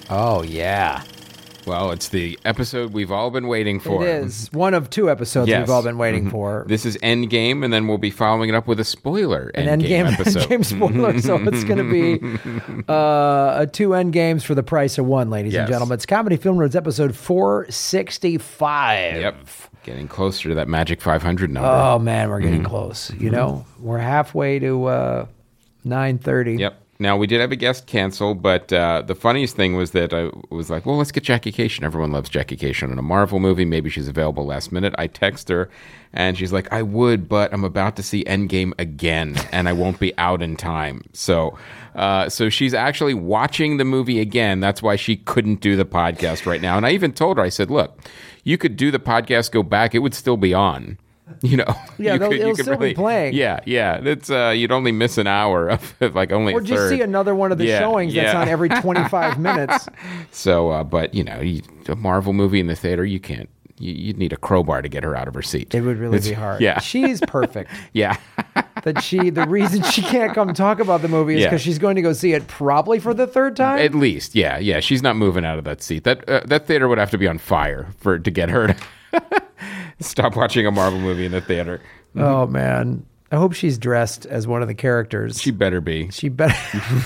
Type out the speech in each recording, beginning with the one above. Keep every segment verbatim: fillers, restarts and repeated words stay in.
Oh, yeah. Well, it's the episode we've all been waiting for. It is. One of two episodes Yes. we've all been waiting Mhm. for. This is Endgame, and then we'll be following it up with a spoiler An Endgame, Endgame, episode. Endgame spoiler, so it's going to be uh, a two Endgames for the price of one, ladies Yes. and gentlemen. It's Comedy Film Nerds, episode four sixty-five. Yep. Getting closer to that magic five hundred number. Oh, man, we're getting Mhm. close. You know, we're halfway to uh, nine thirty. Yep. Now, we did have a guest cancel, but uh, the funniest thing was that I was like, well, let's get Jackie Cation. Everyone loves Jackie Cation in a Marvel movie. Maybe she's available last minute. I text her, and she's like, I would, but I'm about to see Endgame again, and I won't be out in time. So uh, so she's actually watching the movie again. That's why she couldn't do the podcast right now. And I even told her, I said, look, you could do the podcast, go back. It would still be on. You know, Yeah, you they'll- could, it'll you could still be really, playing. Yeah, yeah. It's uh, you'd only miss an hour of it, like only Or a just third. see another one of the Yeah, showings that's yeah. on every twenty-five minutes. So, uh, but you know, you, a Marvel movie in the theater, you can't. You, you'd need a crowbar to get her out of her seat. It would really It's- be hard. Yeah, She's perfect. yeah. That she, the reason she can't come talk about the movie is Yeah. because she's going to go see it probably for the third time. At least, yeah, yeah. She's not moving out of that seat. That uh, that theater would have to be on fire for to get her to stop watching a Marvel movie in the theater. Oh man, I hope she's dressed as one of the characters. She better be. She better.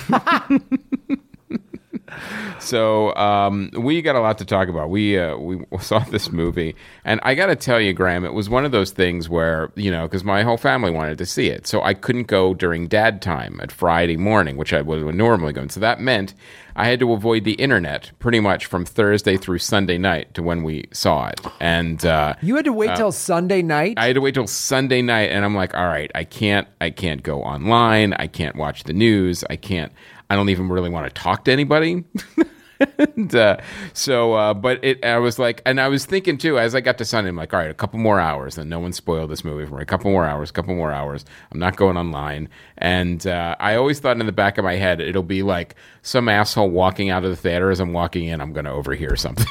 So um, we got a lot to talk about. We uh, we saw this movie, and I got to tell you, Graham, it was one of those things where, you know, because my whole family wanted to see it, so I couldn't go during dad time at Friday morning, which I would normally go. And so that meant I had to avoid the internet pretty much from Thursday through Sunday night to when we saw it. And uh, You had to wait till Sunday night. I had to wait till Sunday night, and I'm like, all right, I can't, I can't go online. I can't watch the news. I can't. I don't even really want to talk to anybody. and, uh, so, uh, but it, I was like, and I was thinking too, as I got to Sunday, I'm like, all right, a couple more hours, and no one spoiled this movie for me. A couple more hours, a couple more hours. I'm not going online. And uh, I always thought in the back of my head, it'll be like some asshole walking out of the theater. As I'm walking in, I'm going to overhear something.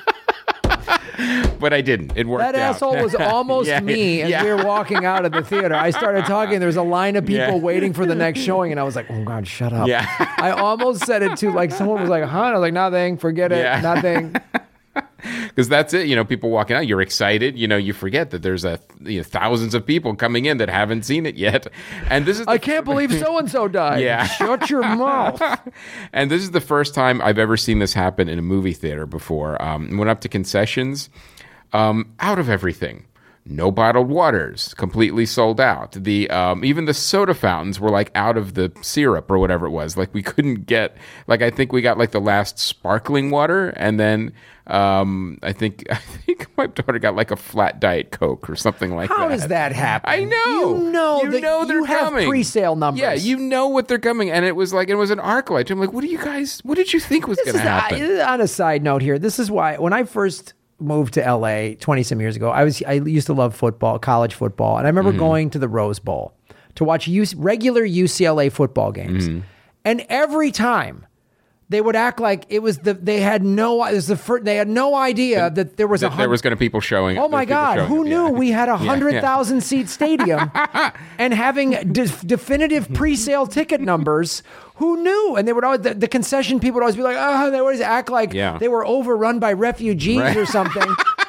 But I didn't. It worked That out. asshole was almost Yeah, me as yeah. we were walking out of the theater. I started talking. There's a line of people Yeah. waiting for the next showing, and I was like, "Oh God, shut up!" Yeah. I almost said it to like someone was like, "Huh?" And I was like, "Nothing. Forget it. Yeah. Nothing." Because that's it, you know, people walking out, you're excited, you know, you forget that there's a you know, thousands of people coming in that haven't seen it yent. And this is the I can't believe so and so died. Yeah. Shut your mouth. And this is the first time I've ever seen this happen in a movie theater before. Um, went up to concessions, um, out of everything. No bottled waters, completely sold out. The um, even the soda fountains were like out of the syrup or whatever it was. Like we couldn't get, like I think we got like the last sparkling water, and then um, I think I think my daughter got like a flat Diet Coke or something like How that. does that happen? I know. You know you that know they're you have coming. pre-sale numbers. Yeah, you know what they're coming, and it was like it was an arc light. I'm like, what do you guys? What did you think was This going to is happen? uh, on a side note here. This is why when I first moved to L A twenty some years ago, I was I used to love football, college football, and I remember Mm-hmm. going to the Rose Bowl to watch U- regular U C L A football games, Mm-hmm. and every time they would act like it was the they had no it was the first, they had no idea that there was a That there was going to people showing. Oh my people God! showing Who up, knew yeah. we had a Yeah, hundred yeah. thousand seat stadium and having de- definitive pre-sale ticket numbers? Who knew? And they would always the, the concession people would always be like, oh, they always act like Yeah. they were overrun by refugees Right. or something.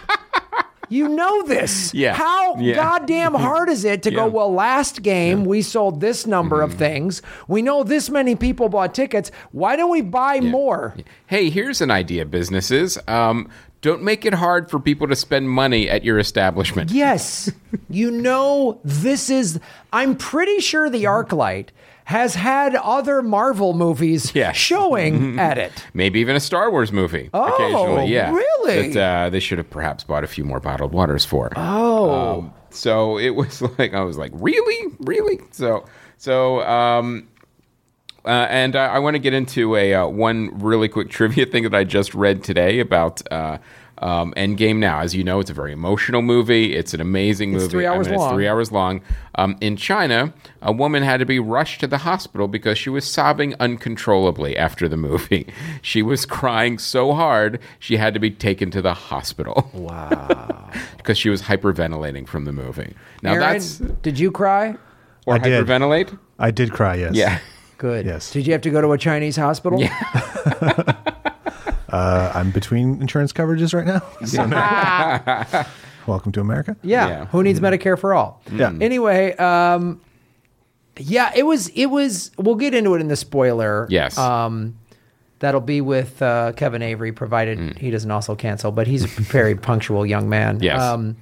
You know this. Yeah. How Yeah. goddamn hard is it to Yeah. Mm-hmm. go, well, last game we sold this number of things. We know this many people bought tickets. Why don't we buy more? Hey, here's an idea, businesses. Um, don't make it hard for people to spend money at your establishment. Yes. You know, this is, I'm pretty sure the ArcLight has had other Marvel movies Yeah. showing at it. Maybe even a Star Wars movie. Oh, occasionally. Yeah, really? That uh, they should have perhaps bought a few more bottled waters for. Oh. Um, so it was like I was like, really, really. So so um, uh, and I, I want to get into a uh, one really quick trivia thing that I just read today about. Uh, Um, Endgame now, as you know, it's a very emotional movie. It's an amazing movie. It's three hours I mean, long. It's three hours long. Um, in China, a woman had to be rushed to the hospital because she was sobbing uncontrollably after the movie. She was crying so hard, she had to be taken to the hospital. Wow. Because she was hyperventilating from the movie. Now Aaron, that's... did you cry? Or I did. hyperventilate? I did cry, yes. Yeah. Good. Yes. Did you have to go to a Chinese hospital? Yeah. Uh, I'm between insurance coverages right now. So no. Welcome to America. Yeah. Yeah. Who needs Medicare for all? Yeah. Anyway, um, yeah, it was, it was, we'll get into it in the spoiler. Yes. Um, that'll be with uh, Kevin Avery, provided mm. he doesn't also cancel, but he's a very punctual young man. Yes. Um,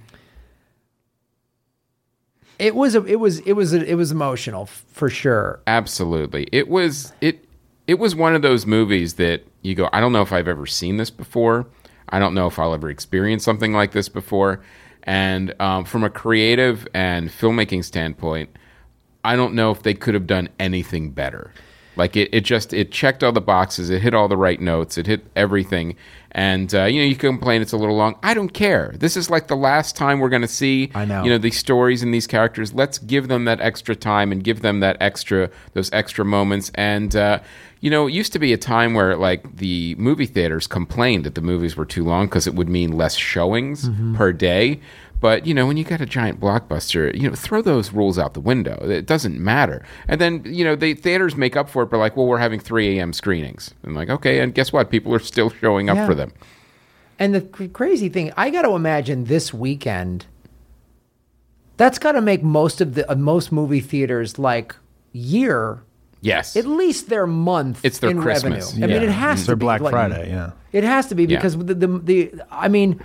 it was, a, it was, it was, a, it was emotional for sure. Absolutely. It was, it, it was one of those movies that you go, I don't know if I've ever seen this before. I don't know if I'll ever experience something like this before. And um, from a creative and filmmaking standpoint, I don't know if they could have done anything better. Like it, it just, it checked all the boxes. It hit all the right notes. It hit everything. And, uh, you know, you can complain it's a little long. I don't care. This is like the last time we're going to see, I know. you know, these stories and these characters. Let's give them that extra time and give them that extra, those extra moments. And, uh, you know, it used to be a time where, like, the movie theaters complained that the movies were too long because it would mean less showings mm-hmm. per day. But, you know, when you got a giant blockbuster, you know, throw those rules out the window. It doesn't matter. And then, you know, the theaters make up for it by like, well, we're having three a.m. screenings. I'm like, okay, and guess what? People are still showing up yeah. for them. And the cr- crazy thing, I got to imagine this weekend, that's got to make most of the uh, most movie theaters like year. Yes. At least their month. It's their in Christmas. revenue. I Yeah. mean, it has It's to their be Black like- Friday, yeah. It has to be Yeah. because the, the the I mean,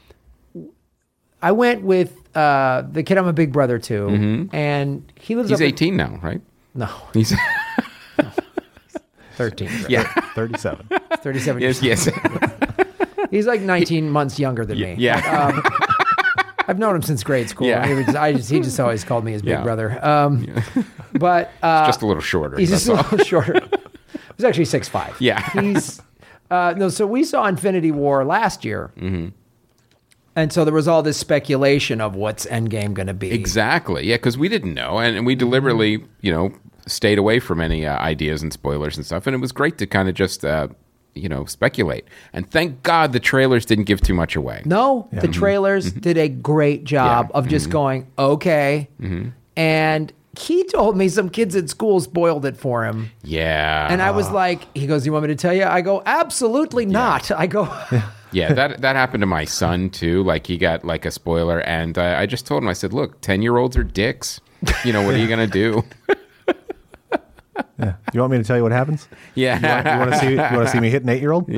I went with uh, the kid I'm a big brother to, Mm-hmm. and he lives. He's up in- eighteen now, right? no, He's thirteen. yeah. thirty-seven. thirty-seven. Yes, years yes. old. He's like nineteen months younger than me. Yeah. Um, I've known him since grade school. Yeah. He, was, I just, he just always called me his big Yeah. brother. Um, But uh, Just a little shorter. he's that's just a all. little shorter. He's actually six five. Yeah. He's uh, no. So we saw Infinity War last year, Mm-hmm. and so there was all this speculation of what's Endgame going to be. Exactly. Yeah, because we didn't know, and, and we deliberately, you know, stayed away from any uh, ideas and spoilers and stuff. And it was great to kind of just, uh, you know, speculate. And thank God the trailers didn't give too much away. No, the trailers Mm-hmm. did a great job Yeah. of just going okay, Mm-hmm. and he told me some kids at school spoiled it for him. Yeah. And I was like, he goes, you want me to tell you? I go, absolutely not. I go, Yeah, that that happened to my son too. Like he got like a spoiler, and uh, I just told him, I said, "Look, ten year olds are dicks. You know, what are you gonna do?" Yeah. You want me to tell you what happens? Yeah, You want, you want to see? You want to see me hit an eight-year-old?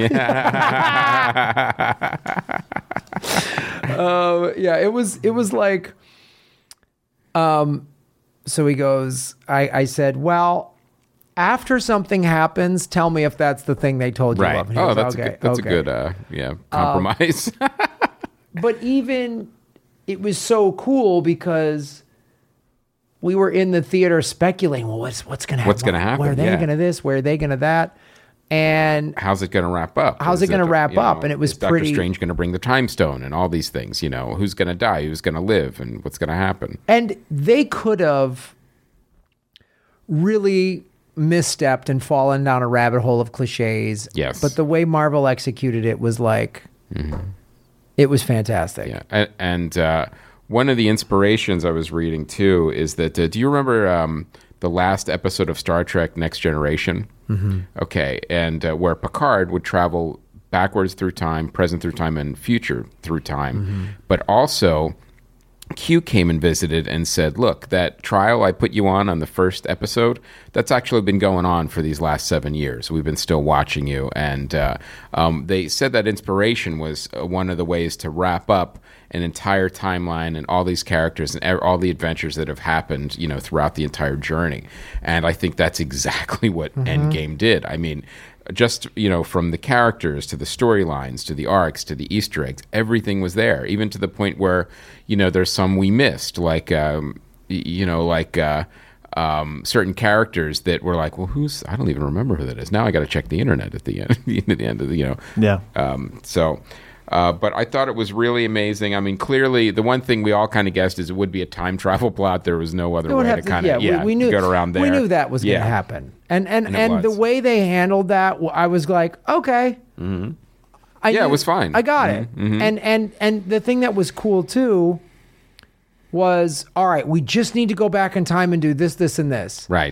uh, yeah, it was, it was like, um, so he goes, I, I said, well, after something happens, tell me if that's the thing they told you right. of. And he Oh, goes, that's okay, a good, that's okay. a good, uh, yeah, compromise. But even it was so cool because we were in the theater speculating, well, what's what's going to happen? What's gonna happen, Where are they yeah. going to this? Where are they going to that? And How's it going to wrap up? How's Is it gonna wrap you know, up? And it was is Doctor pretty- Strange going to bring the time stone and all these things. You know, who's going to die? Who's going to live? And what's going to happen? and they could have really misstepped and fallen down a rabbit hole of cliches. Yes. But the way Marvel executed it was like, it was fantastic. Yeah, and, and uh, one of the inspirations I was reading too is that uh, do you remember um, the last episode of Star Trek: Next Generation? Mm-hmm. Okay, and uh, where Picard would travel backwards through time, present through time, and future through time, mm-hmm. but also Q came and visited and said, look, that trial I put you on on the first episode, that's actually been going on for these last seven years. We've been still watching you. And uh, um, they said that inspiration was uh, one of the ways to wrap up an entire timeline and all these characters and all the adventures that have happened, you know, throughout the entire journey. And I think that's exactly what mm-hmm. Endgame did. I mean, just, you know, from the characters to the storylines to the arcs to the Easter eggs, everything was there, even to the point where, you know, there's some we missed, like, um, y- you know, like uh, um, certain characters that were like, well, who's, I don't even remember who that is. Now I got to check the internet at the end, at the end of the, you know. Yeah. Um, so, uh, but I thought it was really amazing. I mean, clearly the one thing we all kind of guessed is it would be a time travel plot. There was no other It would way have to to- kind of, yeah, yeah, we, we knew get around there. We knew that was going Yeah. to happen, and and And and, it the was. way they handled that, w- I was like, okay, Mm-hmm. I Yeah, it knew- was fine. I got Mhm, it, mhm. and and and the thing that was cool too was, all right, we just need to go back in time and do this, this, and this, Right.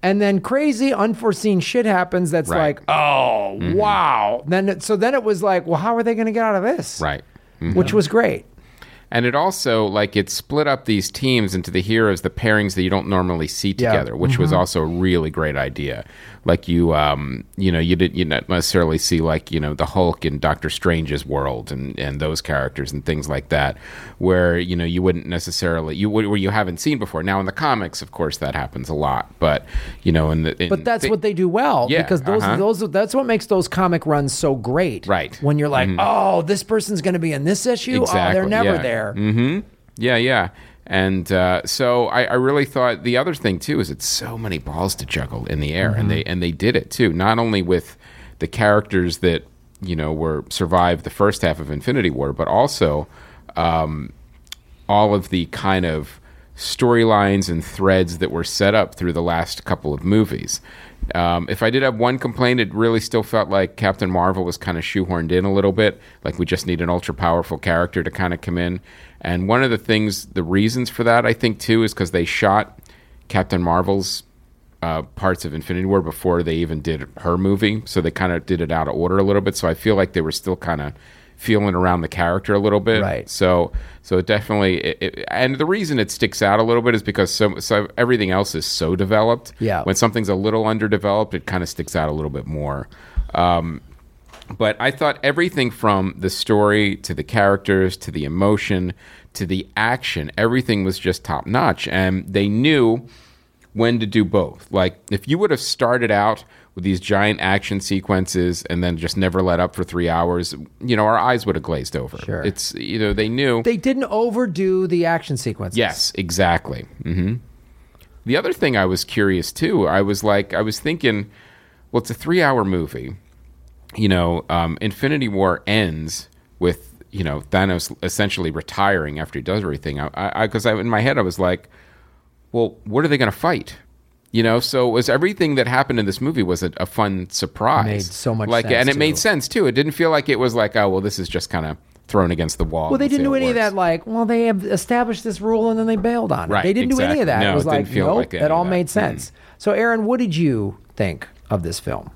And then crazy unforeseen shit happens that's Right. like, oh, Mm-hmm. wow. Then it, so then it was like, well, how are they going to get out of this? Right. Mm-hmm. Which was great. And it also, like, it split up these teams into the heroes, the pairings that you don't normally see Yeah. together, which was also a really great idea. Like, you, um, you know, you didn't you not necessarily see, like, you know, the Hulk in Doctor Strange's world and, and those characters and things like that, where, you know, you wouldn't necessarily, you where you haven't seen before. Now, in the comics, of course, that happens a lot. But, you know, in the... In But that's the- what they do well, Yeah, because those uh-huh. those that's what makes those comic runs so great. Right. When you're like, oh, this person's going to be in this issue. Oh, they're Exactly, never yeah. there. Mm-hmm. Yeah, yeah. And uh, so I, I really thought the other thing too is it's so many balls to juggle in the air, and they and they did it too. Not only with the characters that you know were survived the first half of Infinity War, but also um, all of the kind of storylines and threads that were set up through the last couple of movies. Um, if I did have one complaint, it really still felt like Captain Marvel was kind of shoehorned in a little bit. Like we just need an ultra powerful character to kind of come in. And one of the things, the reasons for that, I think, too, is because they shot Captain Marvel's uh, parts of Infinity War before they even did her movie. So they kind of did it out of order a little bit. So I feel like they were still kind of feeling around the character a little bit. Right. So so it definitely, it, it, and the reason it sticks out a little bit is because so, so everything else is so developed. Yeah. When something's a little underdeveloped, it kind of sticks out a little bit more. Um, But I thought everything from the story to the characters to the emotion to the action, everything was just top notch. And they knew when to do both. Like if you would have started out with these giant action sequences and then just never let up for three hours, you know, our eyes would have glazed over. Sure. It's, you know, they knew. They didn't overdo the action sequences. Yes, exactly. hmm The other thing I was curious too, I was like, I was thinking, well, it's a three hour movie. You know, um, Infinity War ends with, you know, Thanos essentially retiring after he does everything. I, I, because I, in my head, I was like, well, what are they going to fight? You know, so it was everything that happened in this movie was a, a fun surprise. Made so much like, sense, and it too. made sense too. It didn't feel like it was like, oh, well, this is just kind of thrown against the wall. Well, they and see didn't do how it any of works. that. Like, well, they have established this rule and then they bailed on it. Right, They didn't do any of that. exactly. No, it was it didn't like, feel nope, like any that all of that. made sense. So, Aaron, what did you think of this film?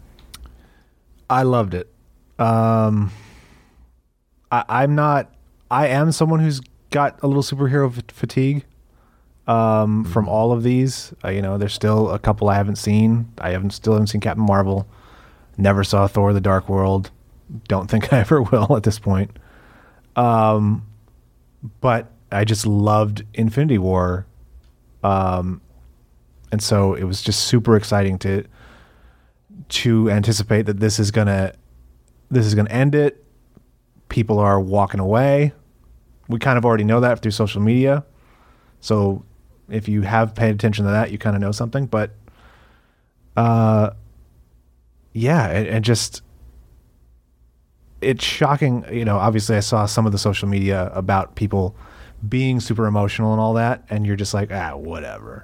I loved it. Um, I, I'm not. I am someone who's got a little superhero f- fatigue. Um, from all of these, uh, you know, there's still a couple I haven't seen. I haven't still haven't seen Captain Marvel. Never saw Thor: The Dark World. Don't think I ever will at this point. Um, but I just loved Infinity War. Um, and so it was just super exciting to to anticipate that this is gonna this is gonna end it. People are walking away. We kind of already know that through social media. So if you have paid attention to that, you kind of know something. But uh, yeah, and, and just it's shocking. You know, obviously, I saw some of the social media about people being super emotional and all that, and you're just like, ah, whatever.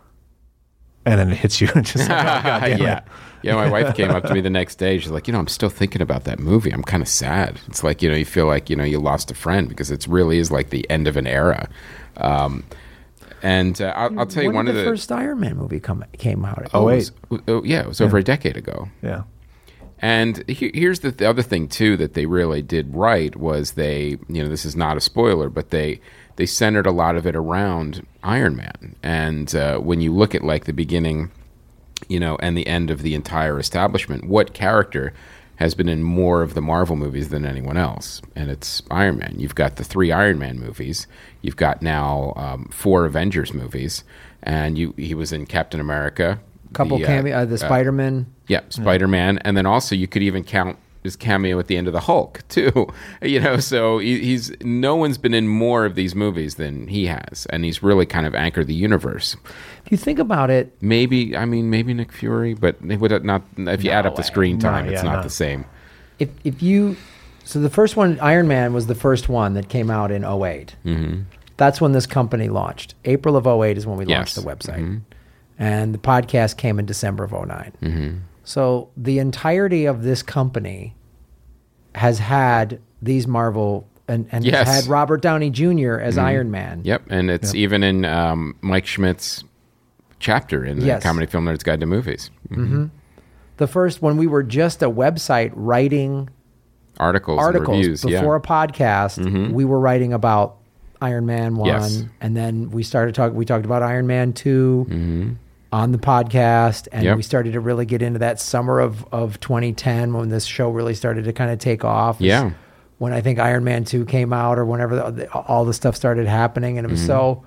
And then it hits you, and just like, oh, God damn yeah. it. Yeah, my wife came up to me the next day. She's like, you know, I'm still thinking about that movie. I'm kind of sad. It's like, you know, you feel like, you know, you lost a friend because it really is like the end of an era. Um, and uh, I'll, I'll tell you when one did of the the first Iron Man movie come came out? Oh, it wait. was- oh, yeah, it was over a decade ago. Yeah. And he, here's the, the other thing too that they really did right was they, you know, this is not a spoiler, but they they centered a lot of it around Iron Man. And uh, when you look at like the beginning, you know, and the end of the entire establishment, what character has been in more of the Marvel movies than anyone else? And it's Iron Man. You've got the three Iron Man movies. You've got now um, four Avengers movies, and you he was in Captain America. Couple the, uh, cameo, uh, the uh, Spider-Man. Yeah, Spider-Man, and then also you could even count his cameo at the end of the Hulk too. You know, so he, he's no one's been in more of these movies than he has, and he's really kind of anchored the universe. If you think about it, Maybe I mean maybe Nick Fury, but it would not if you add up the screen time, No, it's yeah, not no. the same. if if you so the first one, Iron Man, was the first one that came out in oh eight. Mm-hmm. That's when this company launched. April of oh eight is when we launched Yes. the website. Mm-hmm. And the podcast came in December of oh nine. Mm-hmm. So the entirety of this company has had these Marvel and, and Yes. has had Robert Downey Junior as Iron Man. Yep, and it's even in um, Mike Schmidt's chapter in the Yes. Comedy Film Nerds Guide to Movies. Mm-hmm. The first, when we were just a website writing Articles, articles and reviews. before Yeah. a podcast, we were writing about Iron Man one, Yes. and then we started talking. We talked about Iron Man two on the podcast, and Yep. we started to really get into that summer of of twenty ten when this show really started to kind of take off. Yeah. When I think Iron Man two came out, or whenever the, all the stuff started happening, and it was so.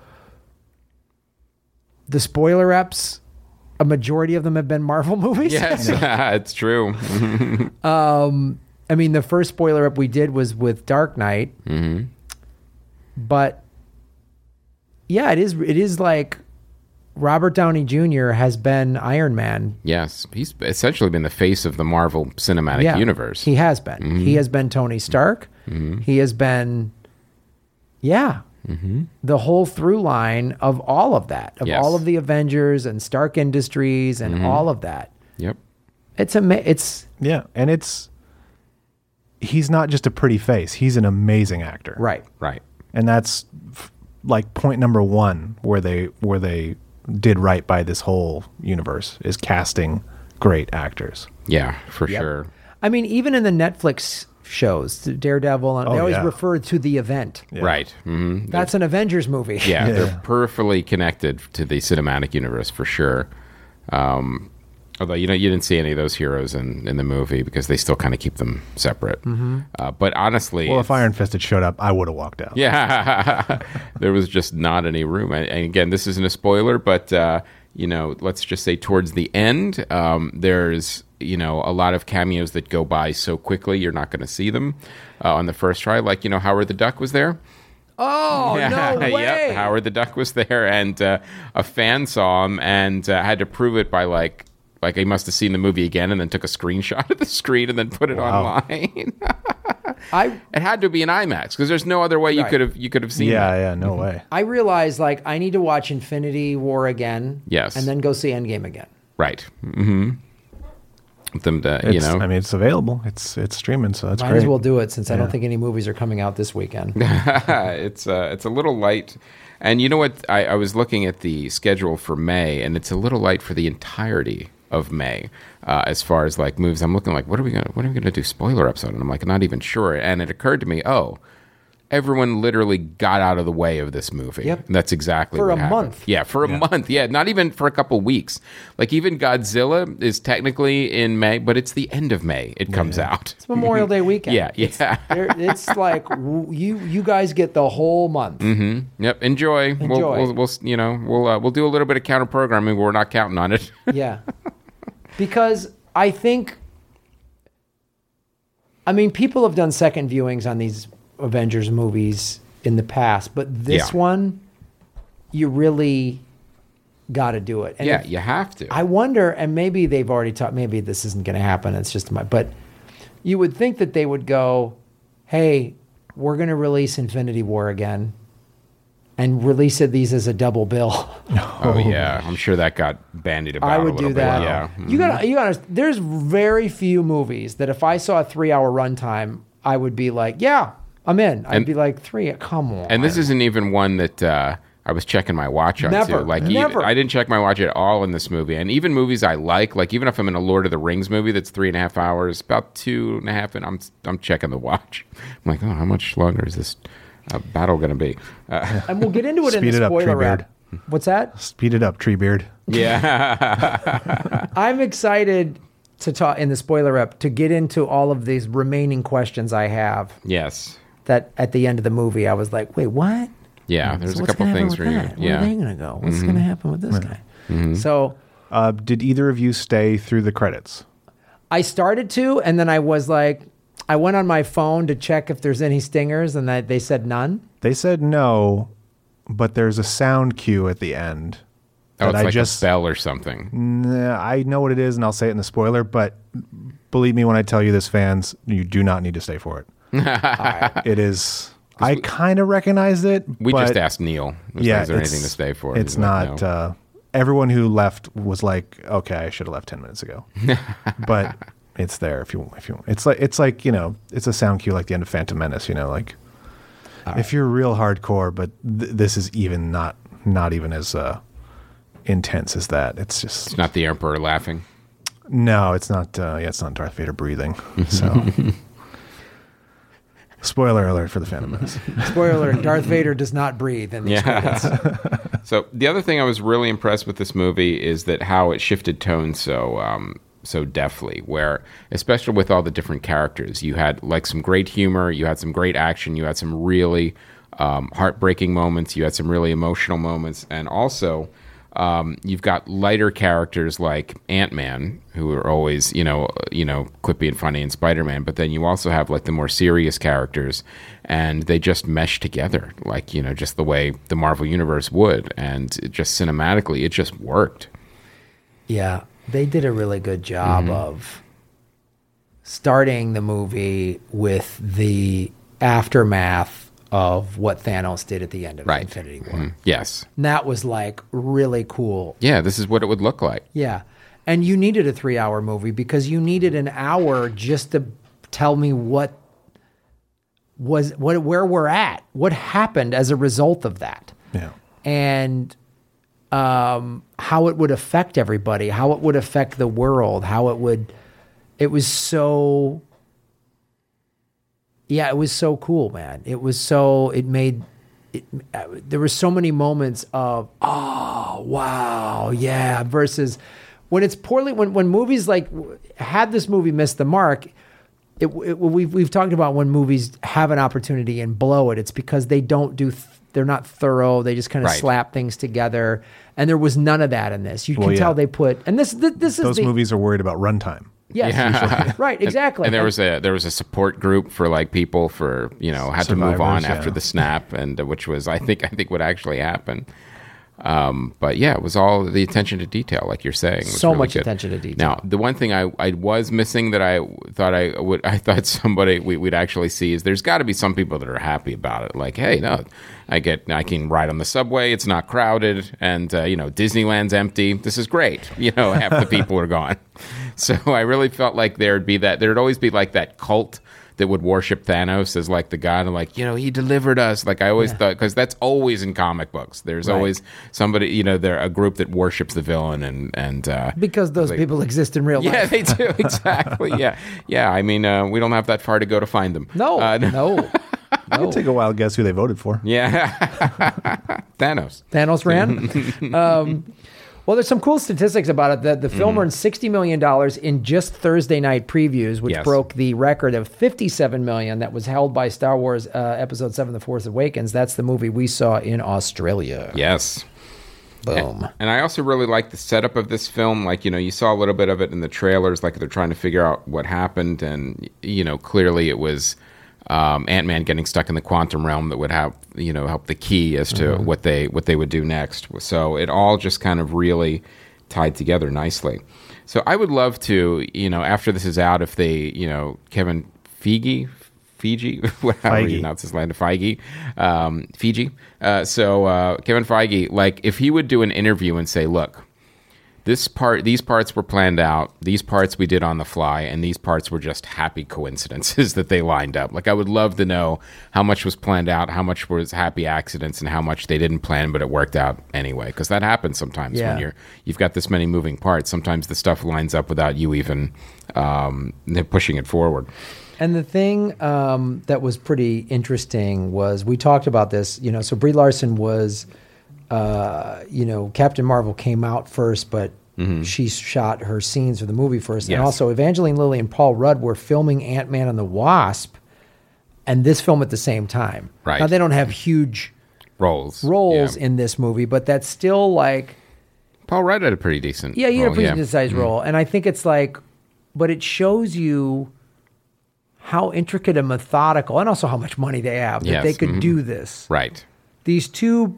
The spoiler reps, a majority of them have been Marvel movies. Yes, it's true. I mean, the first spoiler up we did was with Dark Knight, Mm-hmm. but yeah, it is. It is like Robert Downey Junior has been Iron Man. Yes, he's essentially been the face of the Marvel Cinematic Yeah, Universe. he has been. Mm-hmm. He has been Tony Stark. He has been, yeah, Mm-hmm. the whole through line of all of that, of Yes. all of the Avengers and Stark Industries and Mm-hmm. all of that. Yep. It's a. It's Yeah, and it's he's not just a pretty face; he's an amazing actor. right. Right. And that's f- like point number one where they where they did right by this whole universe is casting great actors. Yeah, for Yep. sure. I mean, even in the Netflix shows, Daredevil, and they Oh, always yeah. refer to the event. Yeah. Right. Mm-hmm. That's an Avengers movie. Yeah, Yeah. they're perfectly connected to the cinematic universe for sure. Um, although you know you didn't see any of those heroes in, in the movie because they still kind of keep them separate. Mm-hmm. Uh, but honestly, Well, if it's- Iron Fist had showed up, I would have walked out. yeah, there was just not any room. And and again, this isn't a spoiler, but uh, you know, let's just say towards the end, um, there's you know a lot of cameos that go by so quickly you're not going to see them uh, on the first try. Like you know, Howard the Duck was there. Oh no way! Yep, Howard the Duck was there, and uh, a fan saw him and uh, had to prove it by like, like he must have seen the movie again, and then took a screenshot of the screen and then put it Wow. online. I It had to be an IMAX because there's no other way you Right. could have you could have seen. Yeah, that. yeah, no way. I realized like I need to watch Infinity War again. Yes. and then go see Endgame again. Right. Mm-hmm. Them to, you It's, know. I mean, it's available. It's it's streaming, so that's Might great. as well do it since I don't Yeah. think any movies are coming out this weekend. it's uh, it's a little light, and you know what? I, I was looking at the schedule for May, and it's a little light for the entirety of May uh, as far as like moves. I'm looking like, what are we gonna what are we gonna do spoiler episode? And I'm like, not even sure. And it occurred to me, oh, everyone literally got out of the way of this movie. Yep. And that's exactly For what a happened. month. Yeah, for a month. Yeah, not even for a couple weeks. Like even Godzilla is technically in May, but it's the end of May. It comes out. It's Memorial Day weekend. Yeah, yeah. There- it's like w- you you guys get the whole month. Mm-hmm. Yep. Enjoy. We'll, Enjoy. we'll, we'll, you know, we'll, uh, we'll do a little bit of counter programming, but we're not counting on it. Yeah. Because I think, I mean, people have done second viewings on these Avengers movies in the past, but this Yeah. one, you really got to do it. And yeah, if- you have to. I wonder, and maybe they've already taught, maybe this isn't going to happen. It's just my, but you would think that they would go, hey, we're going to release Infinity War again and release it, these as a double bill. oh yeah, I'm sure that got bandied about. I a would little do bit. that. Yeah. You got you got there's very few movies that if I saw a three hour runtime, I would be like, yeah, I'm in. I'd And- be like, three, come on. And this isn't even one that uh, I was checking my watch on Never, too. Like never. even- I didn't check my watch at all in this movie. And even movies I like, like even if I'm in a Lord of the Rings movie that's three and a half hours, about two and a half, and I'm I'm checking the watch. I'm like, oh, how much longer is this uh, battle going to be? Uh, and we'll get into it in Speed the it up, spoiler Treebeard. wrap. What's that? Speed it up, Treebeard. yeah. I'm excited to talk in the spoiler up to get into all of these remaining questions I have. yes. That at the end of the movie, I was like, wait, what? Yeah. There's So a what's couple gonna happen things with where you, that? Where yeah. are they going to go? What's going to happen with this guy? So Uh, did either of you stay through the credits? I started to, and then I was like, I went on my phone to check if there's any stingers, and that they said none. They said no, but there's a sound cue at the end. Oh, that it's I like just a bell or something. Nah, I know what it is, and I'll say it in the spoiler. But believe me when I tell you this, fans, you do not need to stay for it. It is. I kind of recognized it. We but just asked Neil. Is, Yeah, is there it's- anything to stay for? It's He's like, not. no. Uh, everyone who left was like, "Okay, I should have left ten minutes ago," but it's there if you if you. It's like it's like you know, it's a sound cue like the end of Phantom Menace. You know, like if you're real hardcore, but th- this is even not not even as uh, intense as that. It's just It's not the Emperor laughing. no, it's not. Uh, yeah, it's not Darth Vader breathing. So, spoiler alert for the Phantom Menace. Spoiler alert, Darth Vader does not breathe in these credits. So the other thing I was really impressed with this movie is that how it shifted tone so um, so deftly. Where especially with all the different characters, you had like some great humor, you had some great action, you had some really um, heartbreaking moments, you had some really emotional moments, and also. Um, you've got lighter characters like Ant-Man, who are always, you know, you know, quippy and funny, and Spider-Man. But then you also have like the more serious characters, and they just mesh together, like you know, just the way the Marvel Universe would, and it just cinematically, it just worked. Yeah, they did a really good job Mm-hmm. of starting the movie with the aftermath of what Thanos did at the end of Right. Infinity War. Mhm. Yes. And that was like really cool. Yeah, this is what it would look like. Yeah. And you needed a three hour movie because you needed an hour just to tell me what was what where we're at, what happened as a result of that. Yeah. And um, how it would affect everybody, how it would affect the world, how it would. It was so. Yeah, it was so cool, man. It was so. It made. It, uh, there were so many moments of oh wow yeah versus when it's poorly when when movies like had this movie miss the mark. It, it, we've we've talked about when movies have an opportunity and blow it. It's because they don't do. Th- they're not thorough. They just kind of Right. slap things together, and there was none of that in this. You Well, can yeah. tell they put and this this, this is Those the, movies are worried about runtime. Yes, Yeah. right, exactly. And there was a there was a support group for like people for you know had to move on Survivors, after yeah. the snap, and uh, which was I think I think what actually happened. Um, but yeah, it was all the attention to detail, like you're saying. was So really much good. attention to detail. Now, the one thing I, I was missing that I thought I would I thought somebody we, we'd actually see is there's got to be some people that are happy about it. Like, hey, no, I get I can ride on the subway. It's not crowded, and uh, you know Disneyland's empty. This is great. You know, half the people are gone. So I really felt like there'd be that. There'd always be like that cult that would worship Thanos as like the god, and like you know he delivered us. Like I always Yeah. thought, because that's always in comic books. There's Right. always somebody, you know, there a group that worships the villain, and and uh, because those like- people exist in real yeah, life. they do exactly. Yeah, yeah. I mean, uh, we don't have that far to go to find them. No, Uh, no, no. Take a wild guess who they voted for. Yeah, Thanos. Thanos ran. um, well, there's some cool statistics about it. That the film Mm-hmm. earned sixty million dollars in just Thursday night previews, which Yes. broke the record of fifty-seven million dollars that was held by Star Wars uh, Episode Seven: The Force Awakens. That's the movie we saw in Australia. Yes. Boom. And I also really like the setup of this film. Like, you know, you saw a little bit of it in the trailers, like they're trying to figure out what happened. And, you know, clearly it was um, Ant-Man getting stuck in the quantum realm that would have, you know, help the key as to Mm-hmm. what they what they would do next. So it all just kind of really tied together nicely. So I would love to, you know, after this is out, if they, you know, Kevin Feige, Fiji, however Feige. you pronounce his land, Feige, um, Fiji. Uh, so uh, Kevin Feige, like if he would do an interview and say, look, this part, these parts were planned out, these parts we did on the fly, and these parts were just happy coincidences that they lined up. Like I would love to know how much was planned out, how much was happy accidents, and how much they didn't plan, but it worked out anyway. Because that happens sometimes Yeah. when you're you've got this many moving parts. Sometimes the stuff lines up without you even um, pushing it forward. And the thing um, that was pretty interesting was we talked about this, you know, so Brie Larson was, uh, you know, Captain Marvel came out first, but she shot her scenes for the movie first. Yes. And also Evangeline Lilly and Paul Rudd were filming Ant-Man and the Wasp and this film at the same time. Right. Now, they don't have huge Roles. roles Yeah. in this movie, but that's still like, Paul Rudd had a pretty decent yeah, you had a role, pretty yeah. good sized role. And I think it's like, but it shows you how intricate and methodical, and also how much money they have, that Yes, they could mhm. do this. Right. These two,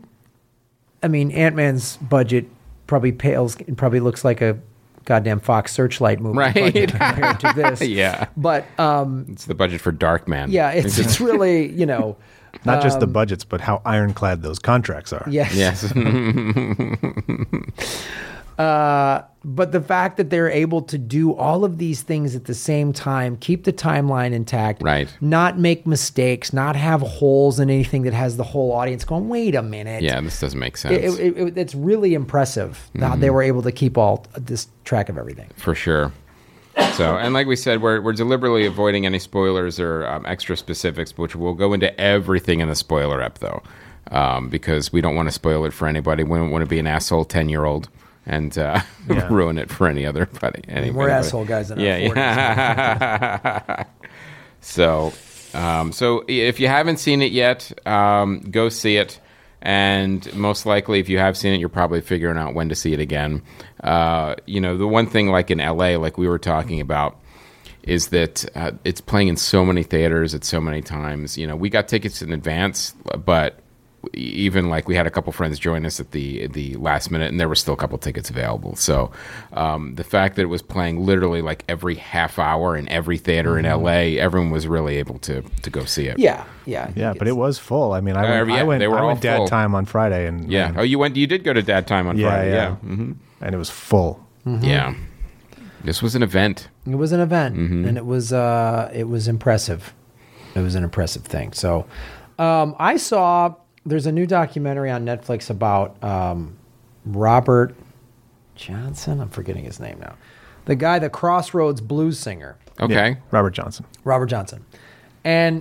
I mean, Ant-Man's budget probably pales, it probably looks like a goddamn Fox Searchlight movie Right. budget compared to this. Yeah. But um, It's the budget for Darkman. yeah, it's it's really, you know, Not just the budgets, but how ironclad those contracts are. yes. Yes. Uh, but the fact that they're able to do all of these things at the same time, keep the timeline intact, Right. not make mistakes, not have holes in anything that has the whole audience going, wait a minute. Yeah, this doesn't make sense. It, it, it, it's really impressive how they were able to keep all this track of everything. For sure. So, and like we said, we're we're deliberately avoiding any spoilers or um, extra specifics, which we'll go into everything in the spoiler ep, though, um, because we don't want to spoil it for anybody. We don't want to be an asshole ten-year-old and uh, Yeah. ruin it for any other buddy. Any, We're anybody. asshole guys in our Yeah, forties. yeah. so, um, so if you haven't seen it yet, um, go see it. And most likely, if you have seen it, you're probably figuring out when to see it again. Uh, you know, the one thing, like in L A, like we were talking about, is that uh, it's playing in so many theaters at so many times. You know, we got tickets in advance, but even like we had a couple friends join us at the the last minute, and there were still a couple tickets available. So um, the fact that it was playing literally like every half hour in every theater in L A, everyone was really able to to go see it. Yeah, yeah. Yeah, but it was full. I mean, I Uh, went, yeah, I went, they were I all went dad full. time on Friday, and Yeah. and- Oh, you went. You did go to Dad Time on yeah, Friday. yeah, Yeah. hmm and it was full. Yeah. This was an event. It was an event, Mm-hmm. and it was uh, it was impressive. It was an impressive thing. So, um, I saw there's a new documentary on Netflix about um, Robert Johnson. I'm forgetting his name now. The guy, the Crossroads blues singer, Okay. Yeah, Robert Johnson. Robert Johnson, and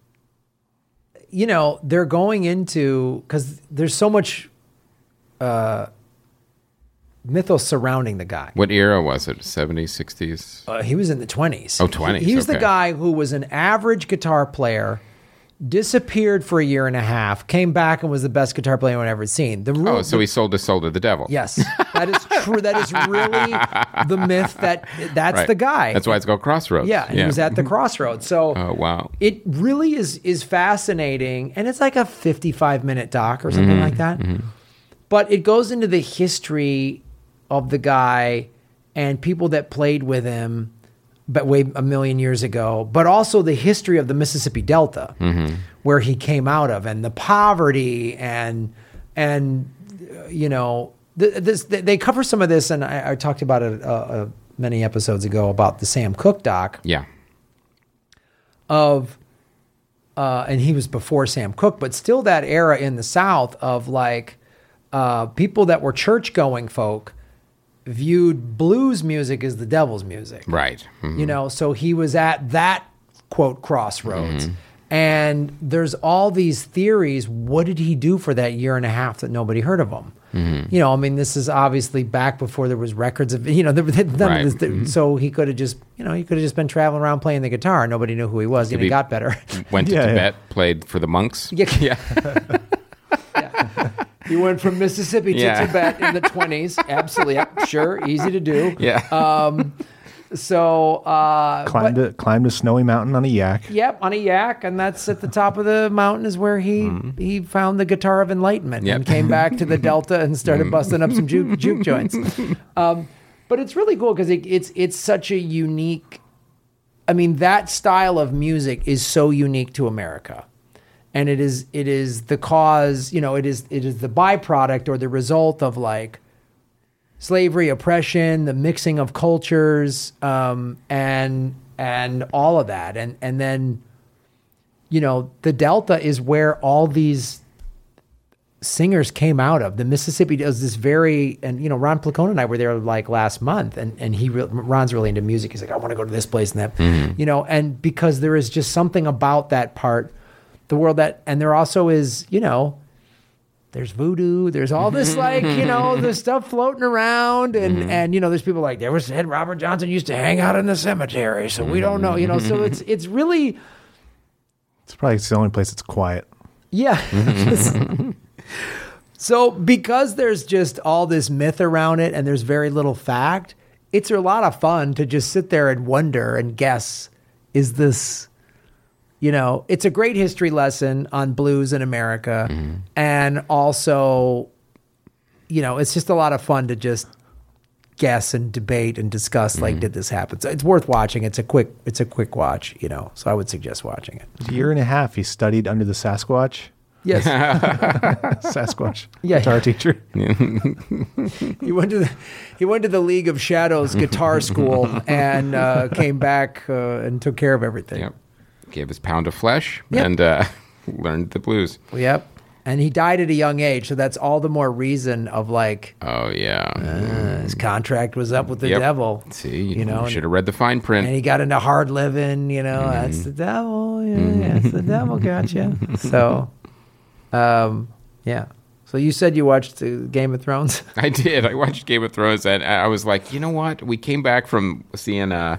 you know they're going into because there's so much uh, mythos surrounding the guy. What era was it? seventies, sixties? Uh, he was in the twenties. Oh, twenties, He, he was the okay. guy who was an average guitar player, disappeared for a year and a half, came back and was the best guitar player anyone ever seen. The rule, Oh, so he sold his soul to the devil. yes, that is true. That is really the myth. That that's Right. the guy. That's why it's called Crossroads. Yeah, and he was at the crossroads. So Oh, wow. it really is is fascinating, and it's like a fifty-five minute doc or something Mm-hmm. like that. But it goes into the history of the guy and people that played with him, but way a million years ago. But also the history of the Mississippi Delta, Mm-hmm. where he came out of, and the poverty and and uh, you know th- this. They cover some of this, and I, I talked about it uh, uh, many episodes ago about the Sam Cooke doc Yeah. of, uh, and he was before Sam Cooke, but still that era in the South of like uh, people that were church going folk viewed blues music as the devil's music. Right. Mhm. You know, so he was at that quote crossroads. And there's all these theories. What did he do for that year and a half that nobody heard of him? You know, I mean, this is obviously back before there was records of, you know, there, none Right. of this, so he could have just, you know, he could have just been traveling around playing the guitar. Nobody knew who he was. And he he- got better. Went to Yeah, yeah. Tibet, played for the monks. Yeah. Yeah. He went from Mississippi to Yeah. Tibet in the twenties. Absolutely. Yep, sure. Easy to do. Yeah. Um, so, uh, Climbed but- a climbed a snowy mountain on a yak. Yep, on a yak, and that's at the top of the mountain is where he he found the guitar of enlightenment Yep. and came back to the Delta and started busting up some juke, juke joints. Um, but it's really cool because it, it's it's such a unique. I mean, that style of music is so unique to America, and it is it is the cause. You know, it is it is the byproduct or the result of like slavery, oppression, the mixing of cultures, um, and and all of that, and and then, you know, the Delta is where all these singers came out of. The Mississippi does this very, and you know, Ron Placone and I were there like last month, and and he re- Ron's really into music. He's like, I want to go to this place and that, you know, and because there is just something about that part, the world that, and there also is, you know. There's voodoo. There's all this like, you know, the stuff floating around. And, and, you know, there's people like, there was said Robert Johnson used to hang out in the cemetery. So we don't know, you know, so it's, it's really, It's probably the only place that's quiet. yeah. So because there's just all this myth around it and there's very little fact, it's a lot of fun to just sit there and wonder and guess, is this, you know, it's a great history lesson on blues in America. Mm-hmm. And also, you know, it's just a lot of fun to just guess and debate and discuss, like, did this happen? So it's worth watching. It's a quick, it's a quick watch, you know, so I would suggest watching it. A year and a half he studied under the Sasquatch. Yes. Sasquatch Yeah. guitar teacher. He went to the, he went to the League of Shadows guitar school and uh, came back uh, and took care of everything. Yep. Gave his pound of flesh Yep. and uh, learned the blues. Yep. And he died at a young age, so that's all the more reason of like Oh yeah. uh, his contract was up with the Yep. devil. See, you know, should have read the fine print. And he got into hard living. You know, that's the devil. Yeah, that's the devil. Gotcha. So, um, yeah. So you said you watched uh, Game of Thrones. I did. I watched Game of Thrones, and I was like, you know what? We came back from seeing, uh,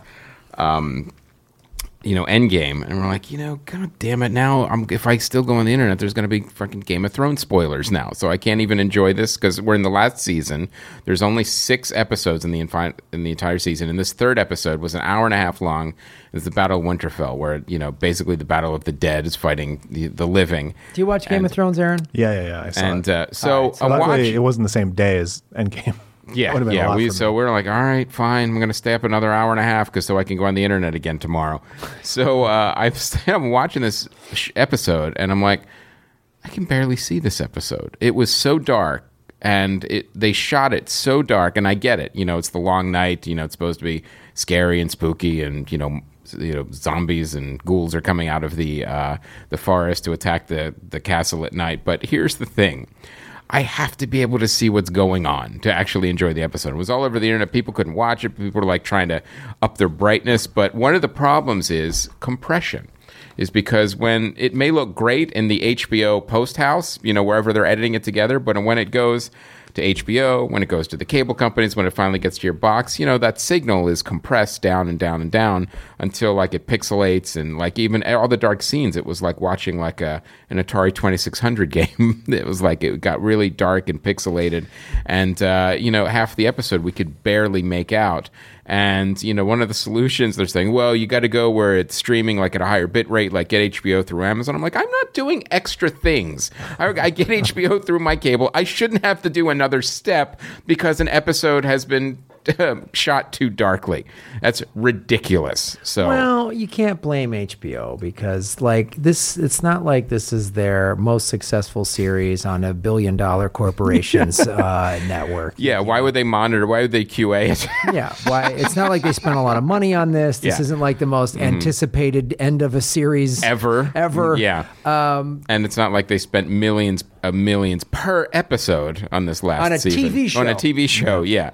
um, you know, Endgame, and we're like, you know, God damn it! Now, I'm, if I still go on the internet, there's going to be fucking Game of Thrones spoilers now, so I can't even enjoy this because we're in the last season. There's only six episodes in the infi- in the entire season, and this third episode was an hour and a half long. It's the Battle of Winterfell, where you know, basically the Battle of the Dead is fighting the, the living. Do you watch Game And- of Thrones, Aaron? Yeah, yeah, yeah. I saw And it. uh, so, Alright, so I'm Luckily, watching. it wasn't the same day as Endgame. Yeah, Would've been a yeah. lot We for so me. we're like, all right, fine. I'm going to stay up another hour and a half because so I can go on the internet again tomorrow. So uh, I've I'm watching this sh- episode and I'm like, I can barely see this episode. It was so dark and it they shot it so dark, and I get it. You know, it's the long night. You know, it's supposed to be scary and spooky, and you know. You know, zombies and ghouls are coming out of the uh, the forest to attack the the castle at night. But here's the thing. I have to be able to see what's going on to actually enjoy the episode. It was all over the internet. People couldn't watch it. People were like trying to up their brightness. But one of the problems is compression, is because when it may look great in the H B O post house, you know, wherever they're editing it together, but when it goes to H B O, when it goes to the cable companies, when it finally gets to your box, you know, that signal is compressed down and down and down until like it pixelates, and like even all the dark scenes, it was like watching like a an Atari twenty-six hundred game. It was like it got really dark and pixelated, and uh, you know, half the episode we could barely make out. And, you know, one of the solutions, they're saying, well, you got to go where it's streaming like at a higher bit rate, like get H B O through Amazon. I'm like, I'm not doing extra things. I, I get H B O through my cable. I shouldn't have to do another step because an episode has been shot too darkly. That's ridiculous. So, Well, you can't blame H B O because, like, this, it's not like this is their most successful series on a billion dollar corporation's uh, network. yeah, why would they monitor? Why would they Q A it? Yeah. Why? It's not like they spent a lot of money on this. This Yeah. Mm-hmm. isn't like the most anticipated end of a series Ever. Ever. Yeah. Um, And it's not like they spent millions uh, millions per episode on this last On a season. T V show. On a T V show, yeah.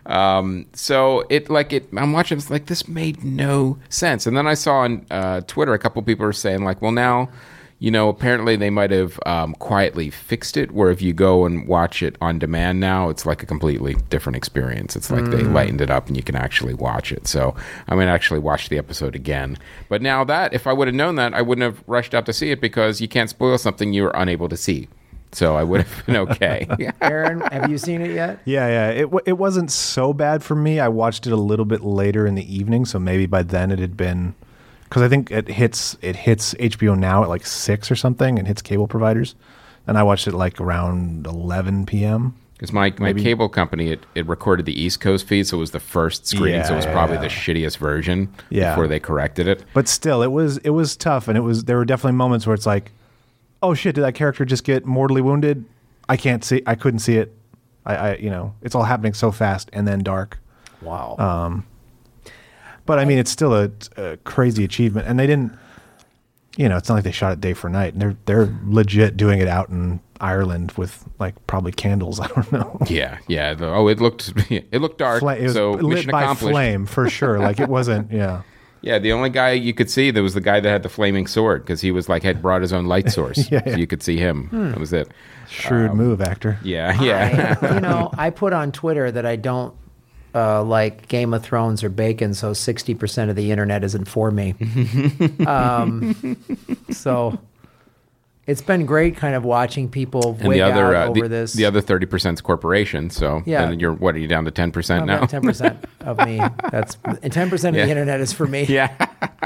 Um, so it like it. I'm watching. It's like this made no sense. And then I saw on uh, Twitter a couple people were saying like, well, now, you know, apparently they might have um, quietly fixed it. Where if you go and watch it on demand now, it's like a completely different experience. It's like they lightened it up and you can actually watch it. So I'm gonna actually watch the episode again. But now that if I would have known that, I wouldn't have rushed out to see it because you can't spoil something you were unable to see. So I would have been okay. Aaron, have you seen it yet? Yeah, yeah. It w- it wasn't so bad for me. I watched it a little bit later in the evening, so maybe by then it had been, because I think it hits it hits H B O Now at like six or something, and hits cable providers. And I watched it like around eleven p.m. Because my, my cable company, it, it recorded the East Coast feed, so it was the first screening, Yeah, so it was yeah, probably yeah. the shittiest version Yeah. before they corrected it. But still, it was it was tough, and it was there were definitely moments where it's like, oh shit, did that character just get mortally wounded? I can't see. I couldn't see it. I, I you know, it's all happening so fast and then dark. Wow. Um, but I mean, it's still a, a crazy achievement, and they didn't. You know, it's not like they shot it day for night. And they're they're legit doing it out in Ireland with like probably candles. I don't know. Yeah, yeah. The, oh, it looked it looked dark. Fla- it was so lit mission by accomplished. flame for sure. Like it wasn't. Yeah. Yeah, the only guy you could see there was the guy that had the flaming sword because he was like had brought his own light source, Yeah, yeah. so you could see him. Hmm. That was it. Shrewd move, actor. Yeah, yeah. I, you know, I put on Twitter that I don't uh, like Game of Thrones or bacon, so sixty percent of the internet isn't for me. um, so it's been great kind of watching people and wig the other out uh, over the, this. the other thirty percent is corporation. So Yeah. then you're what are you down to ten percent now? ten percent of me. That's and ten percent of Yeah. the internet is for me. Yeah.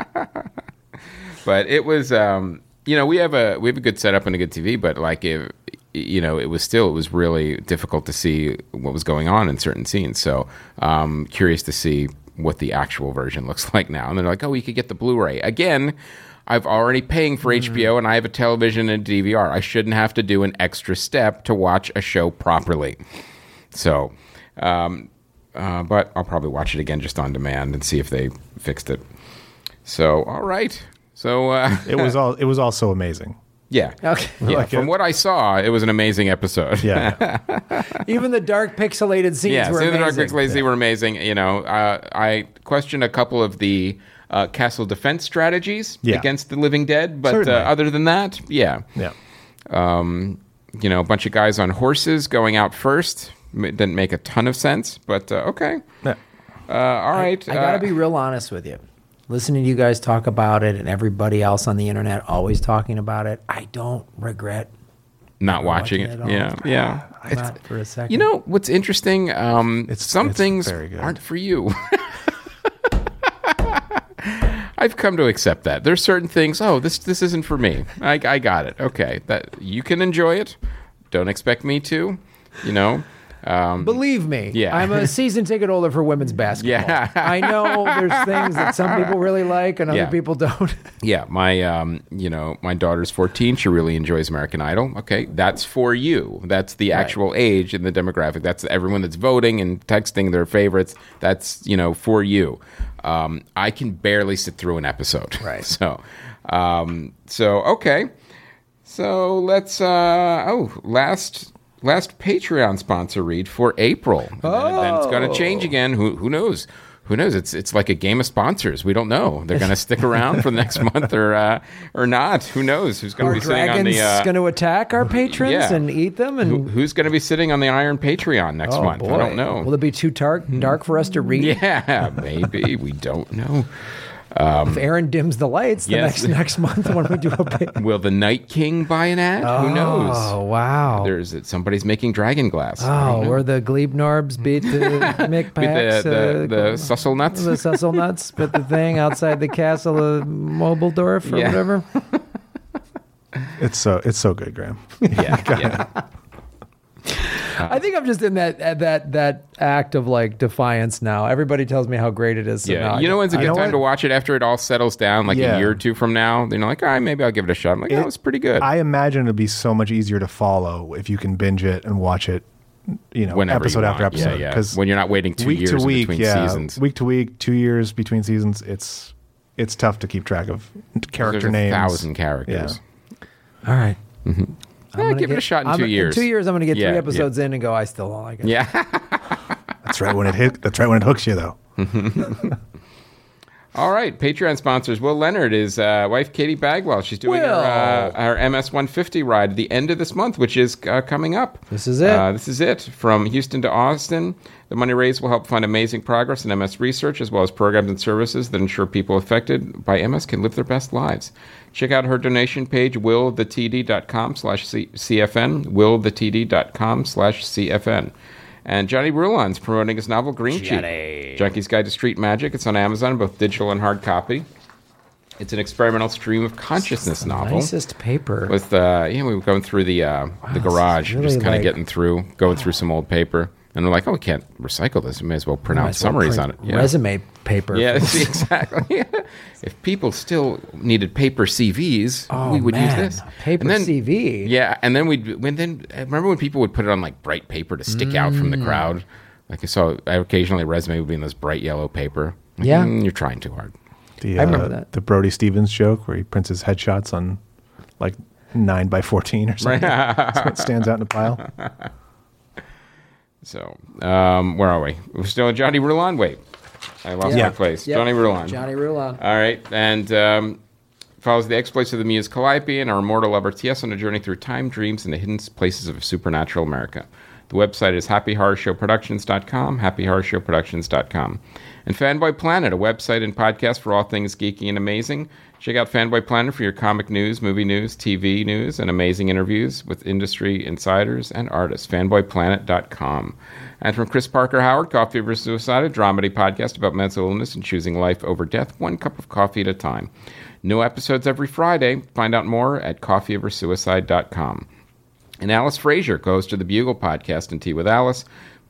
But it was, um, you know, we have a we have a good setup and a good T V, but like, if, you know, it was still it was really difficult to see what was going on in certain scenes. So, um, curious to see what the actual version looks like now. And they're like, oh, you could get the Blu-ray. Again, I've already paying for H B O and I have a television and a D V R. I shouldn't have to do an extra step to watch a show properly. So, um, uh, but I'll probably watch it again just on demand and see if they fixed it. So, all right. So uh, It was all. It was also amazing. yeah, Okay. yeah. Like From it. what I saw, it was an amazing episode. Yeah. Even the dark pixelated scenes Yeah, were Save the Dark amazing. Pixels, they were amazing. You know, uh, I questioned a couple of the uh, castle defense strategies Yeah. against the living dead, but uh, Certainly. other than that, yeah. Yeah. Um, you know, a bunch of guys on horses going out first M- didn't make a ton of sense, but uh, okay. Yeah. Uh, all right. I gotta uh, be real honest with you. Listening to you guys talk about it and everybody else on the internet always talking about it, I don't regret not watching it. at all. Yeah, yeah. Not for a second. You know what's interesting? Um, It's- some it's things very good. aren't for you. I've come to accept that. There's certain things. Oh, this this isn't for me. I, I got it. Okay, that you can enjoy it. Don't expect me to. You know. Um, Believe me, Yeah. I'm a season ticket holder for women's basketball. Yeah. I know there's things that some people really like and other Yeah. people don't. yeah, my um, you know, my daughter's fourteen. She really enjoys American Idol. Okay, that's for you. That's the actual age and the demographic. That's everyone that's voting and texting their favorites. That's, you know, for you. Um, I can barely sit through an episode. Right. So, um, so okay. So let's. Uh, oh, last. Last Patreon sponsor read for April. And then, then it's going to change again. Who who knows? Who knows? It's it's like a game of sponsors. We don't know. They're going to stick around for the next month or uh, or not. Who knows? Who's going Are to be sitting on dragons the uh, going to attack our patrons yeah. and eat them? And who, who's going to be sitting on the Iron Patreon next oh, month? boy. I don't know. Will it be too dark dark for us to read? Yeah, maybe we don't know. If Aaron dims the lights the Yes. next next month when we do a big... Will the Night King buy an ad? Who knows? Oh, wow. There's somebody's making dragon glass. I Oh, don't know. where the Glebe-Norbs beat the Mick Beat Packs. the the, uh, the Sussel nuts. the Sussel Nuts, but the thing outside the castle of Mobeldorf or Yeah. whatever. It's so. It's so good, Graham. yeah, yeah. I think I'm just in that uh, that that act of like defiance now. Everybody tells me how great it is. So Yeah, now you I- know when's a I good know time what? to watch it after it all settles down, like Yeah. a year or two from now. You know, like, all right, maybe I'll give it a shot. I'm like, oh, It- it's pretty good. I imagine it'd be so much easier to follow if you can binge it and watch it. You know, Whenever episode you after want. episode. Yeah, yeah. 'Cause When you're not waiting two week years to in week, between yeah, seasons. week to week, two years between seasons. It's it's tough to keep track of character There's a names. thousand characters. All right. Yeah, gonna give it a get- shot in I'm- two years. In two years, I'm going to get Yeah, three yeah. episodes in and go, I still don't like it. Yeah. That's right when it hit. That's right when it hooks you, though. All right, Patreon sponsors. Will Leonard, his uh, wife Katie Bagwell. She's doing her, Will. uh, her M S one fifty ride at the end of this month, which is uh, coming up. This is it. Uh, this is it. From Houston to Austin, the money raised will help fund amazing progress in M S research, as well as programs and services that ensure people affected by M S can live their best lives. Check out her donation page, will the t d dot com slash c f n, will the t d dot com slash c f n. And Johnny Brulon's promoting his novel Green Johnny. Cheek, Junkie's Guide to Street Magic. It's on Amazon, both digital and hard copy. It's an experimental stream of consciousness novel. Nicest paper. With uh, yeah, we were going through the uh, the garage, really just kind of like- getting through, going through some old paper, and we're like, oh, we can't recycle this. We may as well print Might out as well summaries print on it. Yeah. Resume paper. Yeah, see, exactly. If people still needed paper C Vs, Oh, we would man. use this Paper And then- C V. Yeah, and then we'd when then remember when people would put it on like bright paper to stick out from Mm. the crowd. Like I saw, occasionally a resume would be in this bright yellow paper. Like, Yeah. mm, you're trying too hard. The, I remember uh, that. The Brody Stevens joke where he prints his headshots on like nine by fourteen or something. So it stands out in a pile. So, um, where are we? We're still at Johnny Rulon. Wait, I lost Yeah. my place. Yep. Johnny Rulon. Johnny Rulon. All right, and um, follows the exploits of the muse Calliope and our immortal lover T S on a journey through time, dreams, and the hidden places of supernatural America. The website is happy horror show productions dot com, happy horror show productions dot com. And Fanboy Planet, a website and podcast for all things geeky and amazing. Check out Fanboy Planet for your comic news, movie news, T V news, and amazing interviews with industry insiders and artists. fanboy planet dot com. And from Chris Parker Howard, Coffee Over Suicide, a dramedy podcast about mental illness and choosing life over death, one cup of coffee at a time. New episodes every Friday. Find out more at coffee over suicide dot com. And Alice Frazier, co-host of the Bugle podcast and Tea with Alice.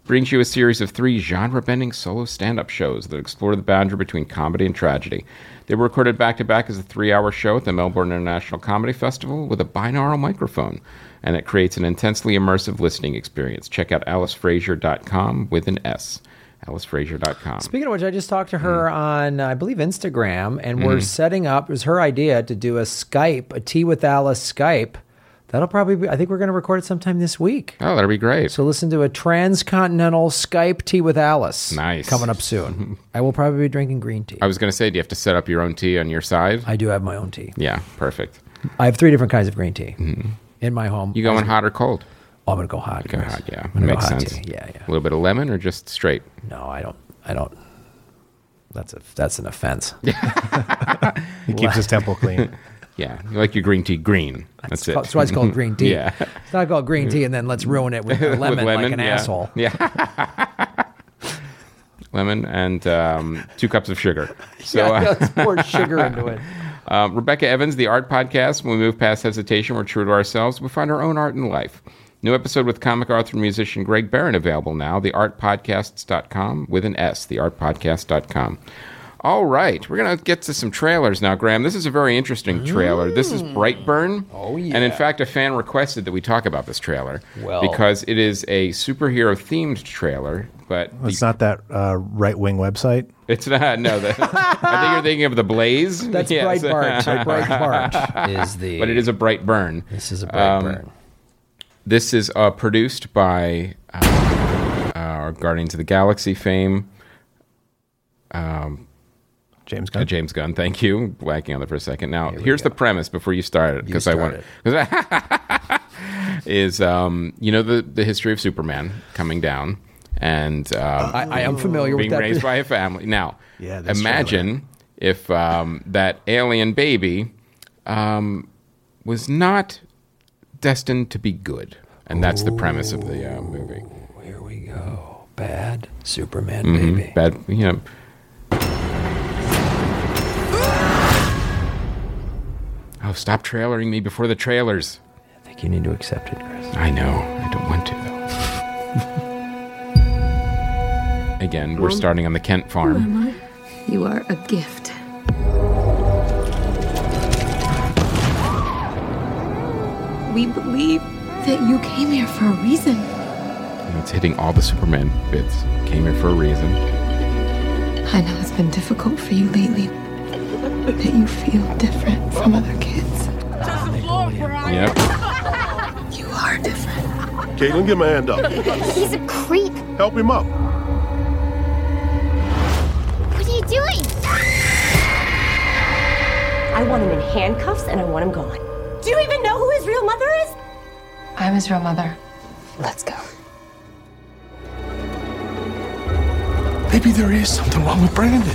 brings you a series of three genre-bending solo stand-up shows that explore the boundary between comedy and tragedy. They were recorded back-to-back as a three-hour show at the Melbourne International Comedy Festival with a binaural microphone, and it creates an intensely immersive listening experience. Check out alice fraser dot com with an S. alice fraser dot com. Speaking of which, I just talked to her mm. on, I believe, Instagram, and mm. we're setting up, it was her idea to do a Skype, a Tea with Alice Skype. That'll probably be, I think we're going to record it sometime this week. Oh, that'll be great. So listen to a transcontinental Skype Tea with Alice. Nice. Coming up soon. I will probably be drinking green tea. I was going to say, do you have to set up your own tea on your side? I do have my own tea. Yeah, perfect. I have three different kinds of green tea mm. in my home. You going hot or cold? Oh, I'm going to go hot. Go hot, yeah. I'm Makes go sense. Tea. Yeah, yeah. A little bit of lemon or just straight? No, I don't. I don't. That's a that's an offense. He keeps his temple clean. Yeah, you like your green tea green. That's, that's it. Called, that's why it's called green tea. Yeah. It's not called green tea and then let's ruin it with, lemon, with lemon like an yeah. asshole. Yeah. Lemon and um, two cups of sugar. So yeah, uh, let's pour sugar into it. Um, Rebecca Evans, The Art Podcast. When we move past hesitation, we're true to ourselves. We find our own art in life. New episode with comic author and musician Greg Barron available now. the art podcasts dot com with an S. the art podcast dot com. All right, we're going to get to some trailers now, Graham. This is a very interesting trailer. Mm. This is Brightburn. Oh, yeah. And in fact, a fan requested that we talk about this trailer well, because it is a superhero-themed trailer. But it's the, not that uh, right-wing website? It's not, no. The, I think you're thinking of The Blaze. That's yes. Breitbart. Breitbart is the... But it is a Brightburn. This is a Brightburn. Um, this is uh, produced by uh, uh, Guardians of the Galaxy fame. Um... James Gunn. Uh, James Gunn, thank you. Blanking on it for a second. Now, Here here's go. the premise before you start it, because I want is um, you know the the history of Superman coming down and um, I, I am familiar being with that. raised by a family. Now, yeah, imagine if um, that alien baby um, was not destined to be good, and that's the premise of the uh, movie. Here we go. Bad Superman mm-hmm. baby. Bad, you know. Oh, stop trailering me before the trailers. I think you need to accept it, Chris. I know. I don't want to, though. Again, Mom, we're starting on the Kent farm. Mama, you are a gift. We believe that you came here for a reason. And it's hitting all the Superman bits. Came here for a reason. I know it's been difficult for you lately. That you feel different from other kids. Yep. You are different. Caitlin, get my hand up. He's a creep. Help him up. What are you doing? I want him in handcuffs and I want him gone. Do you even know who his real mother is? I'm his real mother. Let's go. Maybe there is something wrong with Brandon.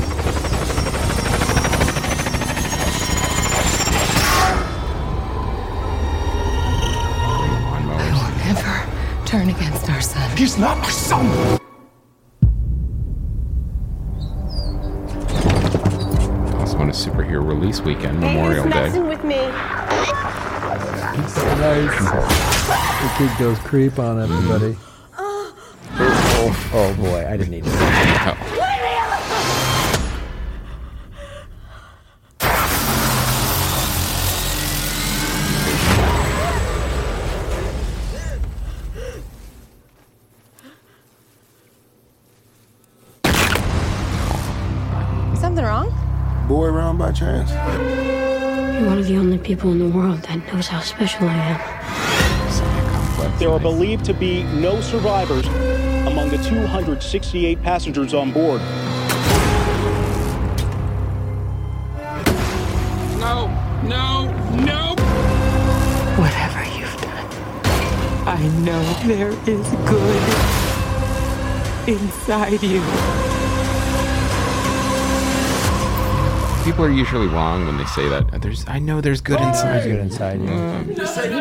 Turn against our son. He's not my son. Also on a superhero release weekend, Memorial Day. Messing with me. So nice. The kid goes creep on everybody. Oh, oh, oh boy, I didn't need to say that. Oh. Something wrong? Boy around by chance? You're one of the only people in the world that knows how special I am. There are believed to be no survivors among the two hundred sixty-eight passengers on board. No, no, no! Whatever you've done, I know there is good inside you. People are usually wrong when they say that. There's, I know there's good inside. There's good inside you. Um,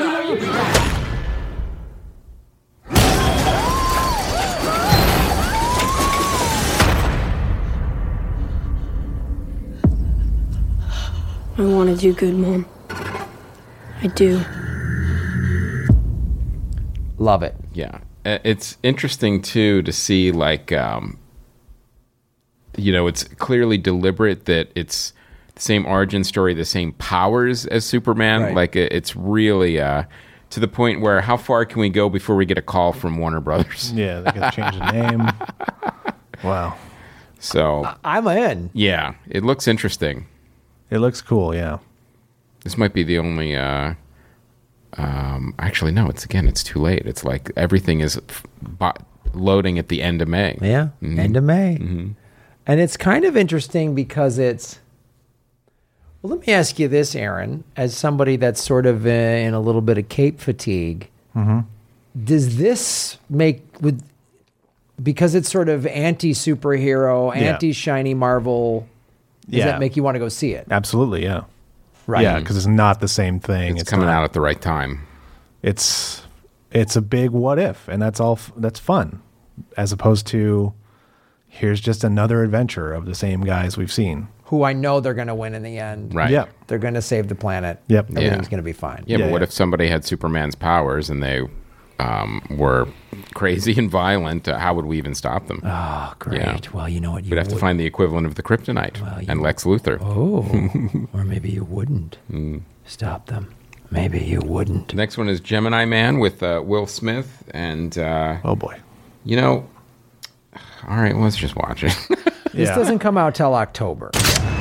I want to do good, Mom. I do. Love it. Yeah. it's interesting too to see like um, you know, it's clearly deliberate that it's the same origin story, the same powers as Superman. Right. Like it, it's really uh, to the point where how far can we go before we get a call from Warner Brothers? Yeah, they got to change the name. Wow. So I'm in. Yeah, it looks interesting. It looks cool. Yeah. This might be the only. Uh, um, actually, no. It's again. It's too late. It's like everything is f- bo- loading at the end of May. Yeah, Mhm. end of May. Mm-hmm. And it's kind of interesting because it's. Well, let me ask you this, Aaron, as somebody that's sort of uh, in a little bit of cape fatigue. Mm-hmm. Does this make with because it's sort of anti superhero, Yeah. anti shiny Marvel? Does Yeah. that make you want to go see it? Absolutely. Yeah. Right. Yeah, because it's not the same thing. It's, coming not- out at the right time. It's it's a big what if, and that's all. f- That's fun, as opposed to here's just another adventure of the same guys we've seen. Who I know they're going to win in the end. Right. Yep. They're going to save the planet. Yep. Everything's Yeah. going to be fine. Yeah, Yeah, but what yeah. if somebody had Superman's powers and they um, were crazy and violent? Uh, how would we even stop them? Oh, great. Yeah. Well, you know what? You We'd have to would- find the equivalent of the kryptonite Well, you- and Lex Luthor. Oh, or maybe you wouldn't stop them. Maybe you wouldn't. The next one is Gemini Man with uh, Will Smith. And, uh, Oh boy. you know, all right, let's just watch it. This Yeah. doesn't come out till October.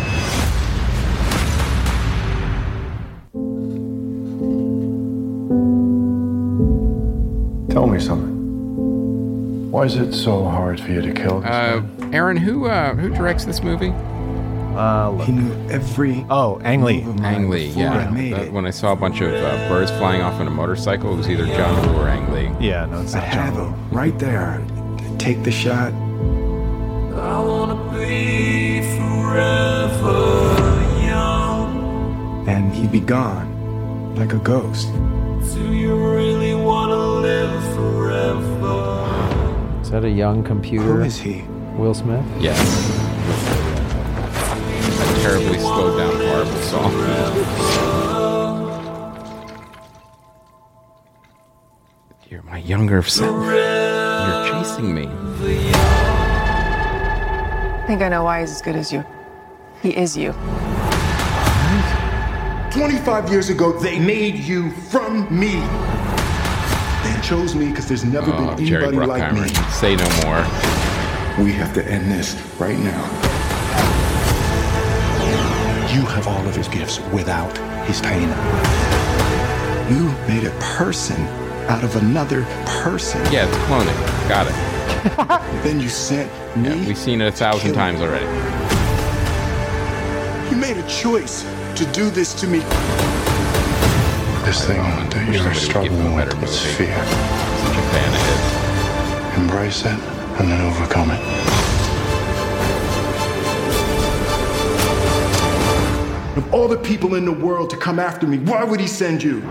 Tell me something. Why is it so hard for you to kill this uh, man? Aaron, who uh, who directs this movie? Uh, look. He knew every Oh, Ang Lee. move of mine Ang Lee, before yeah. I made That- it. when I saw a bunch of uh, birds flying off on a motorcycle, it was either John Woo or Ang Lee. Yeah, no, it's I not have John. him right there. Take the shot. I wanna be forever young. And he'd be gone, like a ghost. Do you really wanna live forever? Is that a young computer? Who is he? Will Smith? Yes. A terribly slowed down, horrible song. You're my younger self. You're chasing me. I think I know why he's as good as you. He is you. twenty-five years ago, they made you from me. They chose me because there's never Oh, been Jerry anybody like me. Bruckheimer. Say no more. We have to end this right now. You have all of his gifts without his pain. You made a person out of another person. Yeah, it's cloning. Got it. Then you sent me. Yeah, we've seen it a thousand kill times him. already. You made a choice to do this to me. This thing I that wish you're somebody would give him a struggling better with is movie. fear. Such a fan of his. Embrace it and then overcome it. Of all the people in the world to come after me, why would he send you?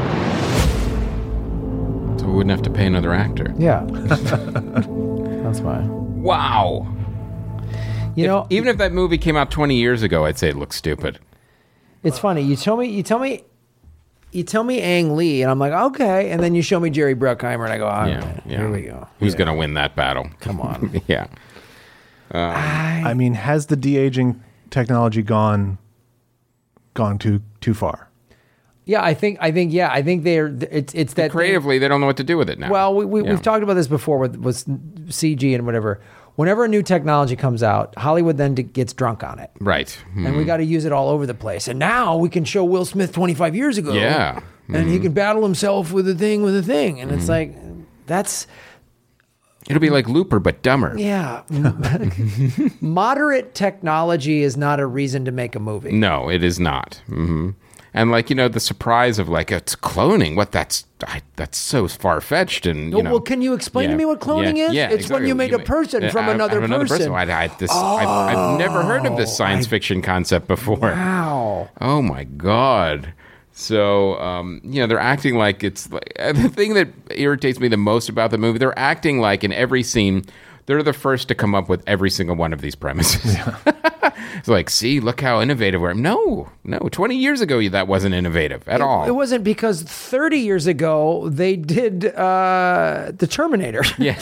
So we wouldn't have to pay another actor. Yeah. That's fine. Wow. You If- know, even if that movie came out twenty years ago, I'd say it looks stupid. it's funny. You tell me, you tell me, you tell me Ang Lee, and I'm like, okay. And then you show me Jerry Bruckheimer, and I go, all Yeah, right, yeah. here we go. Who's going to win that battle? Come on. Yeah. I mean, has the de aging technology gone gone too too far? Yeah, I think, I think, yeah, I think they're. It's it's that Creatively, they don't know what to do with it now. Well, we, we, Yeah. we've talked about this before with, with C G and whatever. Whenever a new technology comes out, Hollywood then d- gets drunk on it. Right. And we got to use it all over the place. And now we can show Will Smith twenty-five years ago. Yeah. And he can battle himself with a thing, with a thing. And it's like, that's, It'll be like Looper, but dumber. yeah. Moderate technology is not a reason to make a movie. No, it is not. hmm And like, you know, the surprise of like, it's cloning. What that's I, that's so far fetched. And you Oh, know, well, can you explain to Yeah, me what cloning yeah, is? yeah, It's when exactly. you make a person uh, from uh, another from another person. I, I, this, I've, I've never heard of this science fiction concept before. Wow. Oh my God. So, um, you know, they're acting like it's like, the thing that irritates me the most about the movie. They're acting like in every scene, they're the first to come up with every single one of these premises. Yeah. It's like, see, look how innovative we're. No, no, twenty years ago that wasn't innovative at it, all. It wasn't, because thirty years ago they did uh, the Terminator. Yeah.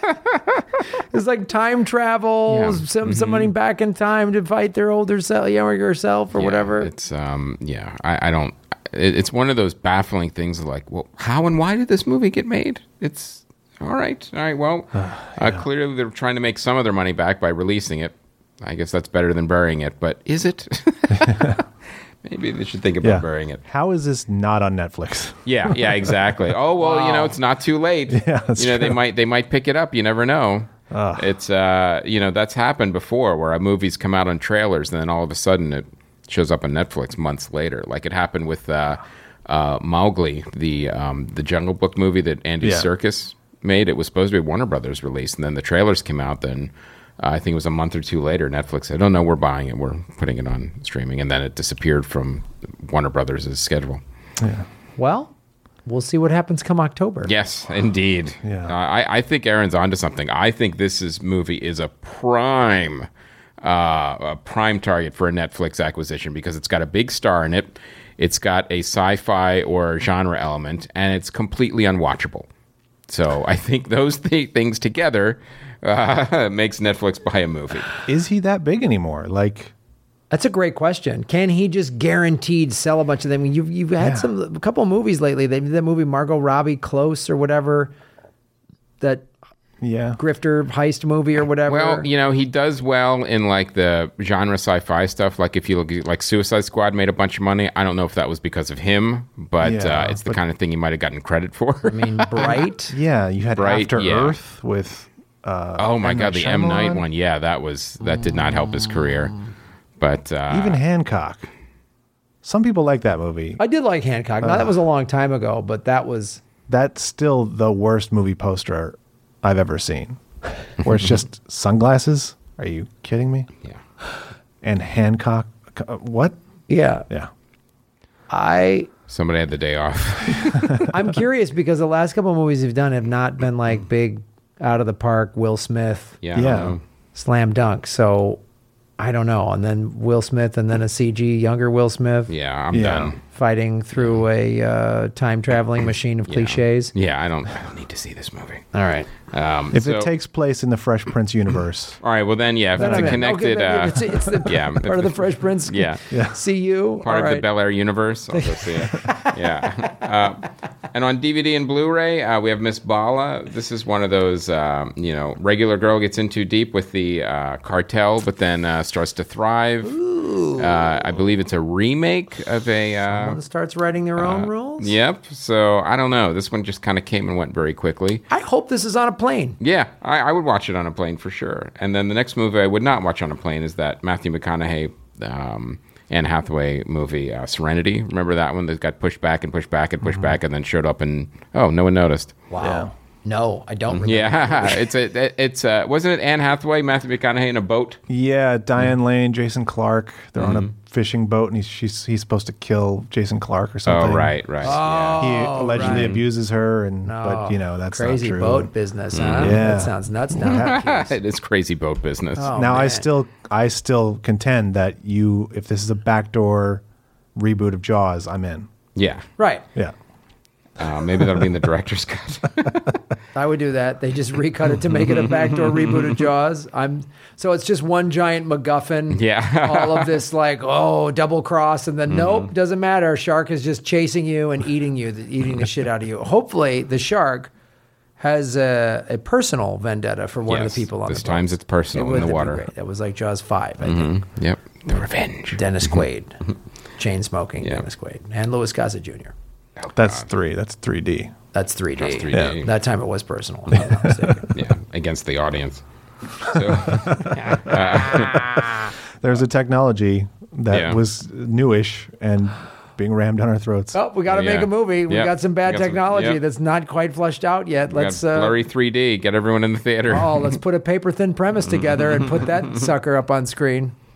It's like time travel, Yeah. some Mhm. somebody back in time to fight their older self, younger self, or Yeah, whatever. It's um, yeah, I, I don't. It, it's one of those baffling things. Of like, well, how and why did this movie get made? It's all right, all right. Well, yeah. uh, clearly they're trying to make some of their money back by releasing it. I guess that's better than burying it, but is it? Maybe they should think about Yeah. burying it. How is this not on Netflix? Yeah, yeah, exactly. Oh well, Wow. you know, it's not too late. Yeah, that's you know, they true. might they might pick it up. You never know. Ugh. It's uh, you know, that's happened before, where a movie's come out on trailers and then all of a sudden it shows up on Netflix months later. Like it happened with uh, uh, Mowgli, the um, the Jungle Book movie that Andy Yeah. Serkis made. It was supposed to be Warner Brothers release, and then the trailers came out. Then uh, I think it was a month or two later, Netflix said, "Oh no, we're buying it. We're putting it on streaming," and then it disappeared from Warner Brothers' schedule. Yeah. Well, we'll see what happens come October. Yes, indeed. Yeah. Uh, I, I think Aaron's onto something. I think this is movie is a prime, uh, a prime target for a Netflix acquisition because it's got a big star in it. It's got a sci-fi or genre element, and it's completely unwatchable. So I think those th- things together uh, makes Netflix buy a movie. Is he that big anymore? Like, That's a great question. Can he just guaranteed sell a bunch of them? I mean, you've you've had Yeah. some a couple of movies lately. They did that movie Margot Robbie, Close or whatever, that yeah, grifter heist movie or whatever. Well, you know, he does well in like the genre sci-fi stuff. Like if you look at like Suicide Squad made a bunch of money. I don't know if that was because of him, but Yeah, uh, it's the but- kind of thing he might have gotten credit for. I mean, Bright. yeah, you had Right, After yeah. Earth with. Uh, oh my M. God, Night the M Night Shyamalan. one. Yeah, that was that did not help his career. But uh, Even Hancock. Some people like that movie. I did like Hancock. Now that was a long time ago, but that was That's still the worst movie poster I've ever seen. Where it's just sunglasses. Are you kidding me? Yeah. And Hancock. uh, What? yeah. Yeah. I somebody had the day off. I'm curious because the last couple of movies he's done have not been like big, out of the park, Will Smith, Yeah. I don't Yeah. know. slam dunk. So I don't know. And then Will Smith, and then a C G younger Will Smith Yeah, I'm Yeah. done. fighting through a uh, time traveling machine of cliches. Yeah, I don't. I don't need to see this movie. All right. Um, If so- it takes place in the Fresh Prince universe. all right, well then, yeah, if Then it's I'm a in. connected, Okay, uh, it's, it's the yeah, part of the Fresh Prince. yeah, Yeah. See you. part All of the right. Bel Air universe. I'll go see it. Yeah. Uh, and on D V D and Blu-ray, uh, we have Miss Bala. This is one of those, um, you know, regular girl gets in too deep with the uh, cartel, but then uh, starts to thrive. Uh, I believe it's a remake of a. Uh, Someone starts writing their own rules. Yep. So I don't know. This one just kind of came and went very quickly. I hope this is on a plane. Yeah, I, I would watch it on a plane for sure. And then the next movie I would not watch on a plane is that Matthew McConaughey, um, Anne Hathaway movie, uh, Serenity. Remember that one that got pushed back and pushed back and pushed back and then showed up and, oh, no one noticed. Wow. No, I don't. Remember. Yeah, it's a, it's a, wasn't it Anne Hathaway, Matthew McConaughey in a boat? Yeah, Diane Lane, Jason Clark. They're on Mm-hmm. a fishing boat, and he's she's he's supposed to kill Jason Clark or something. Oh, right, right. He Oh, allegedly right. abuses her, and No. but you know that's Crazy not true. boat business, huh? Yeah. That sounds nuts now. Yeah. It is crazy boat business. Oh, now I man. still I still contend that you if this is a backdoor reboot of Jaws, I'm in. Yeah. Right. Yeah. Uh, maybe that'll be in the director's cut. I would do that. They just recut it to make it a backdoor reboot of Jaws. I'm so it's just one giant MacGuffin. Yeah. all of this like oh double cross, and then Mm-hmm. nope, doesn't matter. Shark is just chasing you and eating you, eating the shit out of you. Hopefully, the shark has a, a personal vendetta for one Yes, of the people on this the boat. times it's personal It in the would be water. great. That was like Jaws five, I think. Mhm. Yep. The revenge. Dennis Quaid, chain smoking Yeah. Dennis Quaid, and Louis Gossett Junior That's three. That's three D. That's three D. That's three D. Yeah. That time it was personal. if I'm not mistaken. Yeah, against the audience. So, There's a technology that Yeah. was newish and being rammed down our throats. Oh, we got to Yeah. make a movie. We Yep. got some bad We got some- technology yep. that's not quite fleshed out yet. we Let's got uh, blurry three D. Get everyone in the theater. oh, let's put a paper thin premise together and put that sucker up on screen.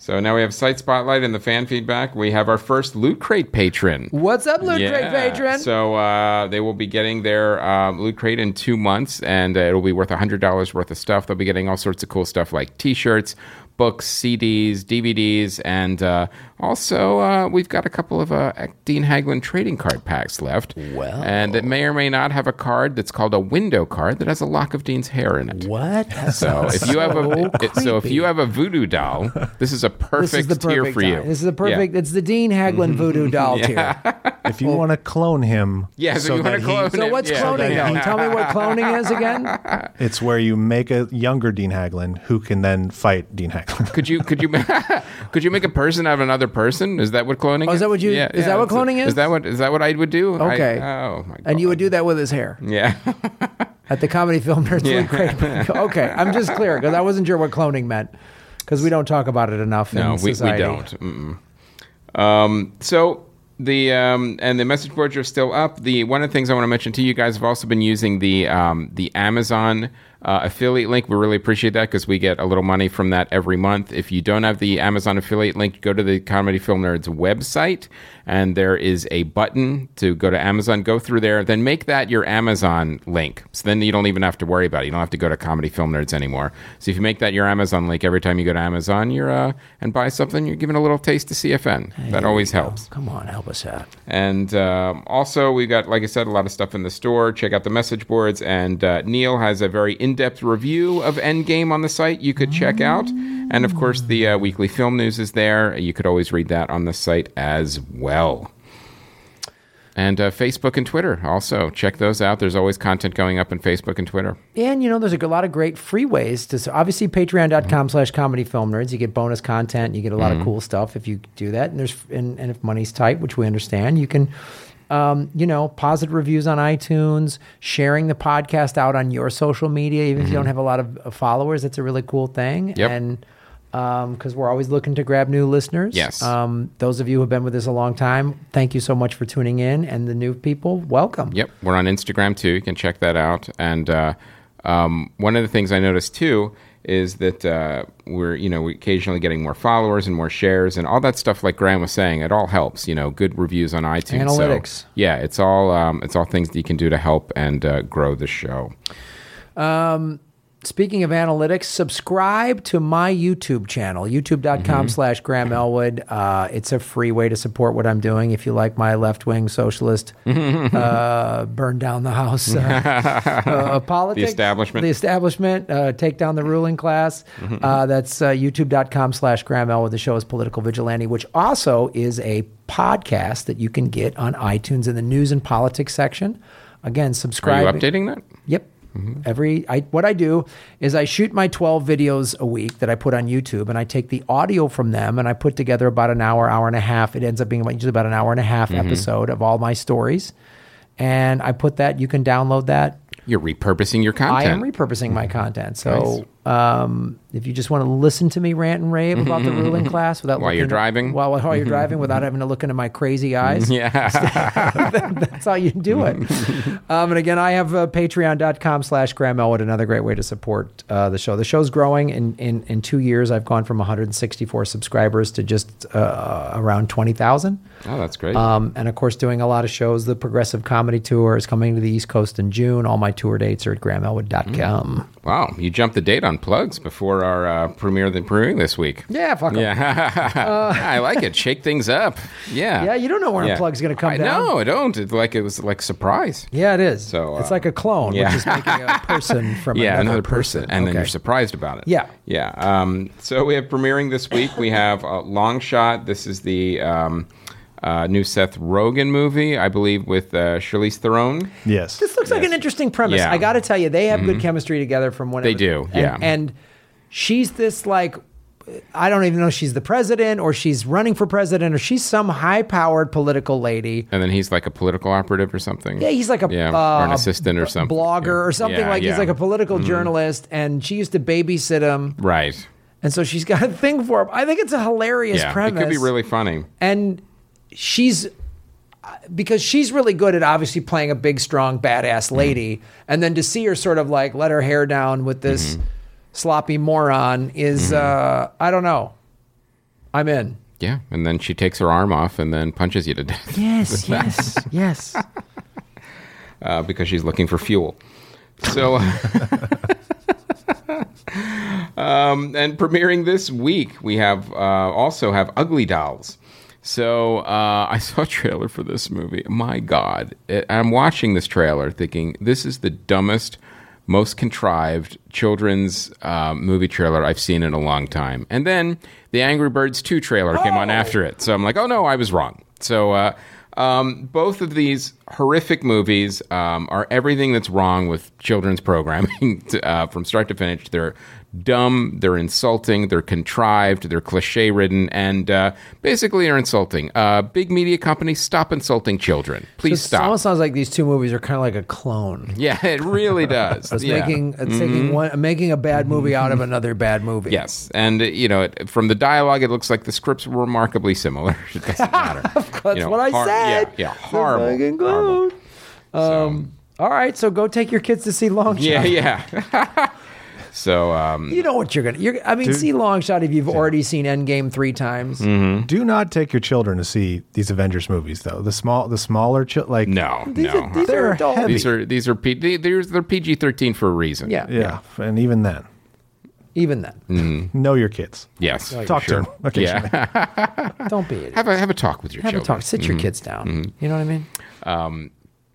So now we have Site Spotlight and the fan feedback. We have our first Loot Crate patron. What's up, Loot Yeah. Crate patron? So uh, they will be getting their um, Loot Crate in two months, and uh, it'll be worth one hundred dollars worth of stuff. They'll be getting all sorts of cool stuff like T-shirts, books, C Ds, D V Ds, and uh, also uh, we've got a couple of uh, Dean Haglund trading card packs left. Well. And it may or may not have a card that's called a window card that has a lock of Dean's hair in it. What? That So if you have a so it, so if creepy. you have a voodoo doll, this is a perfect, This is the tier perfect for you. time. This is the perfect. Yeah. It's the Dean Haglund voodoo doll tier. If you want to clone him, Yeah, so you that wanna he- clone So him. what's Yeah. cloning Yeah. though? Tell me what cloning is again. it's where you make a younger Dean Haglund who can then fight Dean Haglund. Could you could you could you make a person out of another person? Is that what cloning? Oh, is that what you- Yeah, is yeah, that what it's- cloning is? Is that what is that what I would do? I- Okay. oh my god. And you would do that with his hair Yeah. at the Comedy Film Nerds Yeah. Loot Crate. Okay, I'm just clear because I wasn't sure what cloning meant because we don't talk about it enough no, in we, we society. don't. Mm-mm. Um. So. The um, and the message boards are still up. The one of the things I want to mention to you guys have also been using the um, the Amazon uh, affiliate link. We really appreciate that because we get a little money from that every month. If you don't have the Amazon affiliate link, go to the Comedy Film Nerds website, and there is a button to go to Amazon. Go through there, then make that your Amazon link. So then you don't even have to worry about it. You don't have to go to Comedy Film Nerds anymore. So if you make that your Amazon link every time you go to Amazon, you're uh, and buy something, you're giving a little taste to C F N. That There always you go. helps. Come on, help us out. And um, also, we got, like I said, a lot of stuff in the store. Check out the message boards. And uh, Neil has a very in-depth review of Endgame on the site you could check out. And, of course, the uh, weekly film news is there. You could always read that on the site as well. And uh, Facebook and Twitter also. Check those out. There's always content going up on Facebook and Twitter. And, you know, there's a lot of great free ways to, so obviously, patreon.com slash comedy film nerds. You get bonus content. You get a lot Mhm. of cool stuff if you do that. And there's, and, and if money's tight, which we understand, you can, um, you know, positive reviews on iTunes, sharing the podcast out on your social media, even if you Mhm. don't have a lot of uh, followers. That's a really cool thing. Yep. And, um, because we're always looking to grab new listeners. Yes. Um, those of you who have been with us a long time, thank you so much for tuning in. And the new people, welcome. Yep, we're on Instagram too. You can check that out. And uh, um, one of the things I noticed too is that uh, we're you know we're occasionally getting more followers and more shares and all that stuff. Like Graham was saying, it all helps. You know, good reviews on iTunes. So, Analytics. yeah, it's all um, it's all things that you can do to help and uh, grow the show. Um, speaking of analytics, subscribe to my YouTube channel, youtube.com Mhm. slash Graham Elwood. Uh, it's a free way to support what I'm doing. If you like my left-wing socialist, uh, burn down the house, uh, uh, politics. The establishment. The establishment, uh, take down the ruling class. Mhm. Uh, that's uh, youtube.com slash Graham Elwood. The show is Political Vigilante, which also is a podcast that you can get on iTunes in the news and politics section. Again, Are subscribe. you updating that? Yep. Every I what I do is I shoot my twelve videos a week that I put on YouTube, and I take the audio from them and I put together about an hour, hour and a half. It ends up being about, usually about an hour and a half Mhm. episode of all my stories, and I put that. You can download that. You're repurposing your content. I am repurposing my content. So um, if you just want to listen to me rant and rave about the ruling class without While looking you're at- driving? while while you're driving without having to look into my crazy eyes, Yeah. that's how you do it. Um, and again, I have uh, patreon.com slash Graham Elwood, another great way to support uh, the show. The show's growing. In, in, in two years, I've gone from one hundred sixty-four subscribers to just uh, around twenty thousand. Oh, that's great. Um, and of course, doing a lot of shows. The Progressive Comedy Tour is coming to the East Coast in June. All my tour dates are at graham elwood dot com. Wow, you jumped the date on plugs before our uh, premiere the premiering this week. Yeah, fuck 'em. Yeah, I like it. Shake things up. Yeah, Yeah, you don't know where Yeah. a plug's going to come I down. know, I don't. It's like it was like a surprise. Yeah, it is. So it's uh, like a clone, yeah. which is making a person from yeah, another, another person, and then Okay. you're surprised about it. Yeah. yeah. Um, so we have premiering this week. We have uh, Long Shot. This is the um, uh, new Seth Rogen movie, I believe, with uh, Charlize Theron. Yes. This looks like an interesting premise. Yeah. I got to tell you, they have good Mhm. chemistry together from whenever. They do, and, yeah. And she's this like, I don't even know if she's the president or she's running for president or she's some high-powered political lady. And then he's like a political operative or something. Yeah, he's like a yeah, uh, or an assistant or something. blogger Yeah. or something Yeah, like yeah. he's like a political Mhm. journalist, and she used to babysit him, Right. and so she's got a thing for him. I think it's a hilarious Yeah, premise. it could be really funny. And she's because she's really good at obviously playing a big, strong, badass lady, and then to see her sort of like let her hair down with this sloppy moron is uh, I don't know. I'm in. Yeah, and then she takes her arm off and then punches you to death. Yes, yes, yes. Uh, because she's looking for fuel. So, um, and premiering this week, we have uh, also have Ugly Dolls. So uh, I saw a trailer for this movie. My God, it, I'm watching this trailer thinking this is the dumbest, most contrived children's uh, movie trailer I've seen in a long time. And then the Angry Birds two trailer came on after it. So I'm like, oh no, I was wrong. So uh, um, both of these horrific movies um, are everything that's wrong with children's programming to, uh, from start to finish. They're dumb, they're insulting, they're contrived, they're cliche-ridden, and uh, basically are insulting. Uh, big media companies, stop insulting children. Please so stop. It almost sounds like these two movies are kind of like a clone. Yeah, it really does. It's yeah. making it's mm-hmm. taking one making a bad movie out of another bad movie. Yes, and uh, you know, it, from the dialogue, it looks like the scripts were remarkably similar. It doesn't matter. That's you know, what I har- said. Yeah, yeah, horrible. Fucking horrible. Um, so. All right, so go take your kids to see Long Shot. Yeah, yeah. So um, you know what you're gonna. You're, I mean, do, see Long Shot if you've yeah. already seen Endgame three times. Mm-hmm. Do not take your children to see these Avengers movies, though. The small, the smaller, chi- like no, these no, are, these are adult. These are these are P, they, they're, they're P G thirteen for a reason. Yeah, yeah, yeah. And even then, even then, mm-hmm. know your kids. Yes, talk sure. to them occasionally. Yeah. Don't be idiots. Have a have a talk with your have children. Have a talk. Sit mm-hmm. your kids down. Mm-hmm. You know what I mean? Um,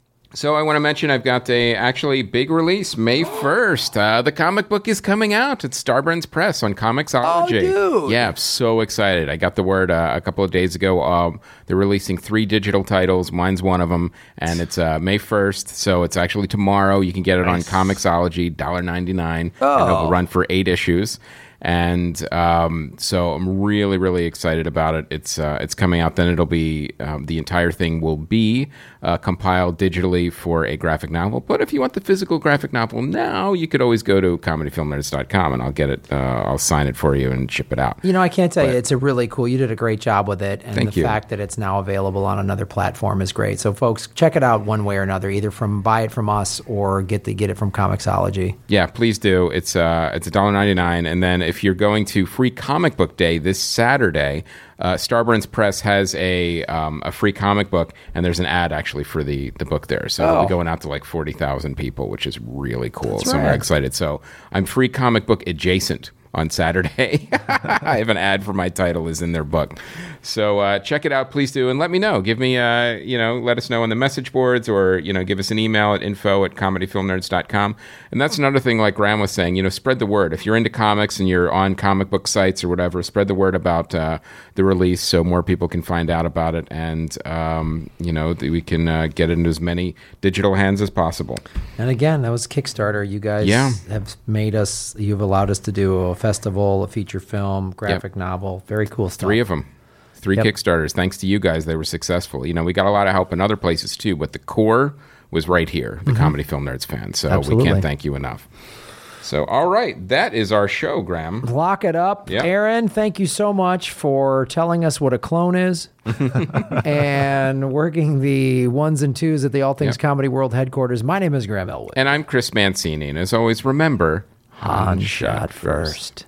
So I want to mention I've got a actually big release May first. Uh, the comic book is coming out at Starburns Press on Comixology. Oh, dude. Yeah, I'm so excited. I got the word uh, a couple of days ago. Um, they're releasing three digital titles. Mine's one of them, and it's uh, May first. So it's actually tomorrow. You can get it nice. on Comixology, one dollar ninety-nine, oh. and it'll run for eight issues. And um, so I'm really, really excited about it. It's uh, it's coming out. Then it'll be um, the entire thing will be uh, compiled digitally for a graphic novel. But if you want the physical graphic novel now, you could always go to comedy film nerds dot com and I'll get it. Uh, I'll sign it for you and ship it out. You know, I can't tell but, you, it's a really cool. You did a great job with it, and thank the you. fact that it's now available on another platform is great. So, folks, check it out one way or another. Either from buy it from us or get the get it from Comixology. Yeah, please do. It's uh, it's one dollar ninety-nine, and then if you're going to Free Comic Book Day this Saturday, uh, Starburns Press has a um, a free comic book, and there's an ad actually for the, the book there. So oh. it'll be going out to like forty thousand people, which is really cool. That's so right. I'm very excited. So I'm free comic book adjacent on Saturday. I have an ad for my title is in their book. So uh, check it out, please do, and let me know. Give me, uh, you know, let us know on the message boards, or, you know, give us an email at info at comedy film nerds dot com. And that's another thing, like Graham was saying, you know, spread the word. If you're into comics and you're on comic book sites or whatever, spread the word about uh, the release so more people can find out about it, and, um, you know, we can uh, get it into as many digital hands as possible. And again, that was Kickstarter. You guys yeah. have made us, you've allowed us to do a festival, a feature film, graphic yep. novel. Very cool stuff. Three of them. Three yep. Kickstarters. Thanks to you guys, they were successful. You know, we got a lot of help in other places too, but the core was right here, the mm-hmm. Comedy Film Nerds fans. So Absolutely. we can't thank you enough. So, all right, that is our show, Graham. Lock it up. Yep. Aaron, thank you so much for telling us what a clone is and working the ones and twos at the All Things yep. Comedy World headquarters. My name is Graham Elwood. And I'm Chris Mancini. And as always, remember, Han shot first.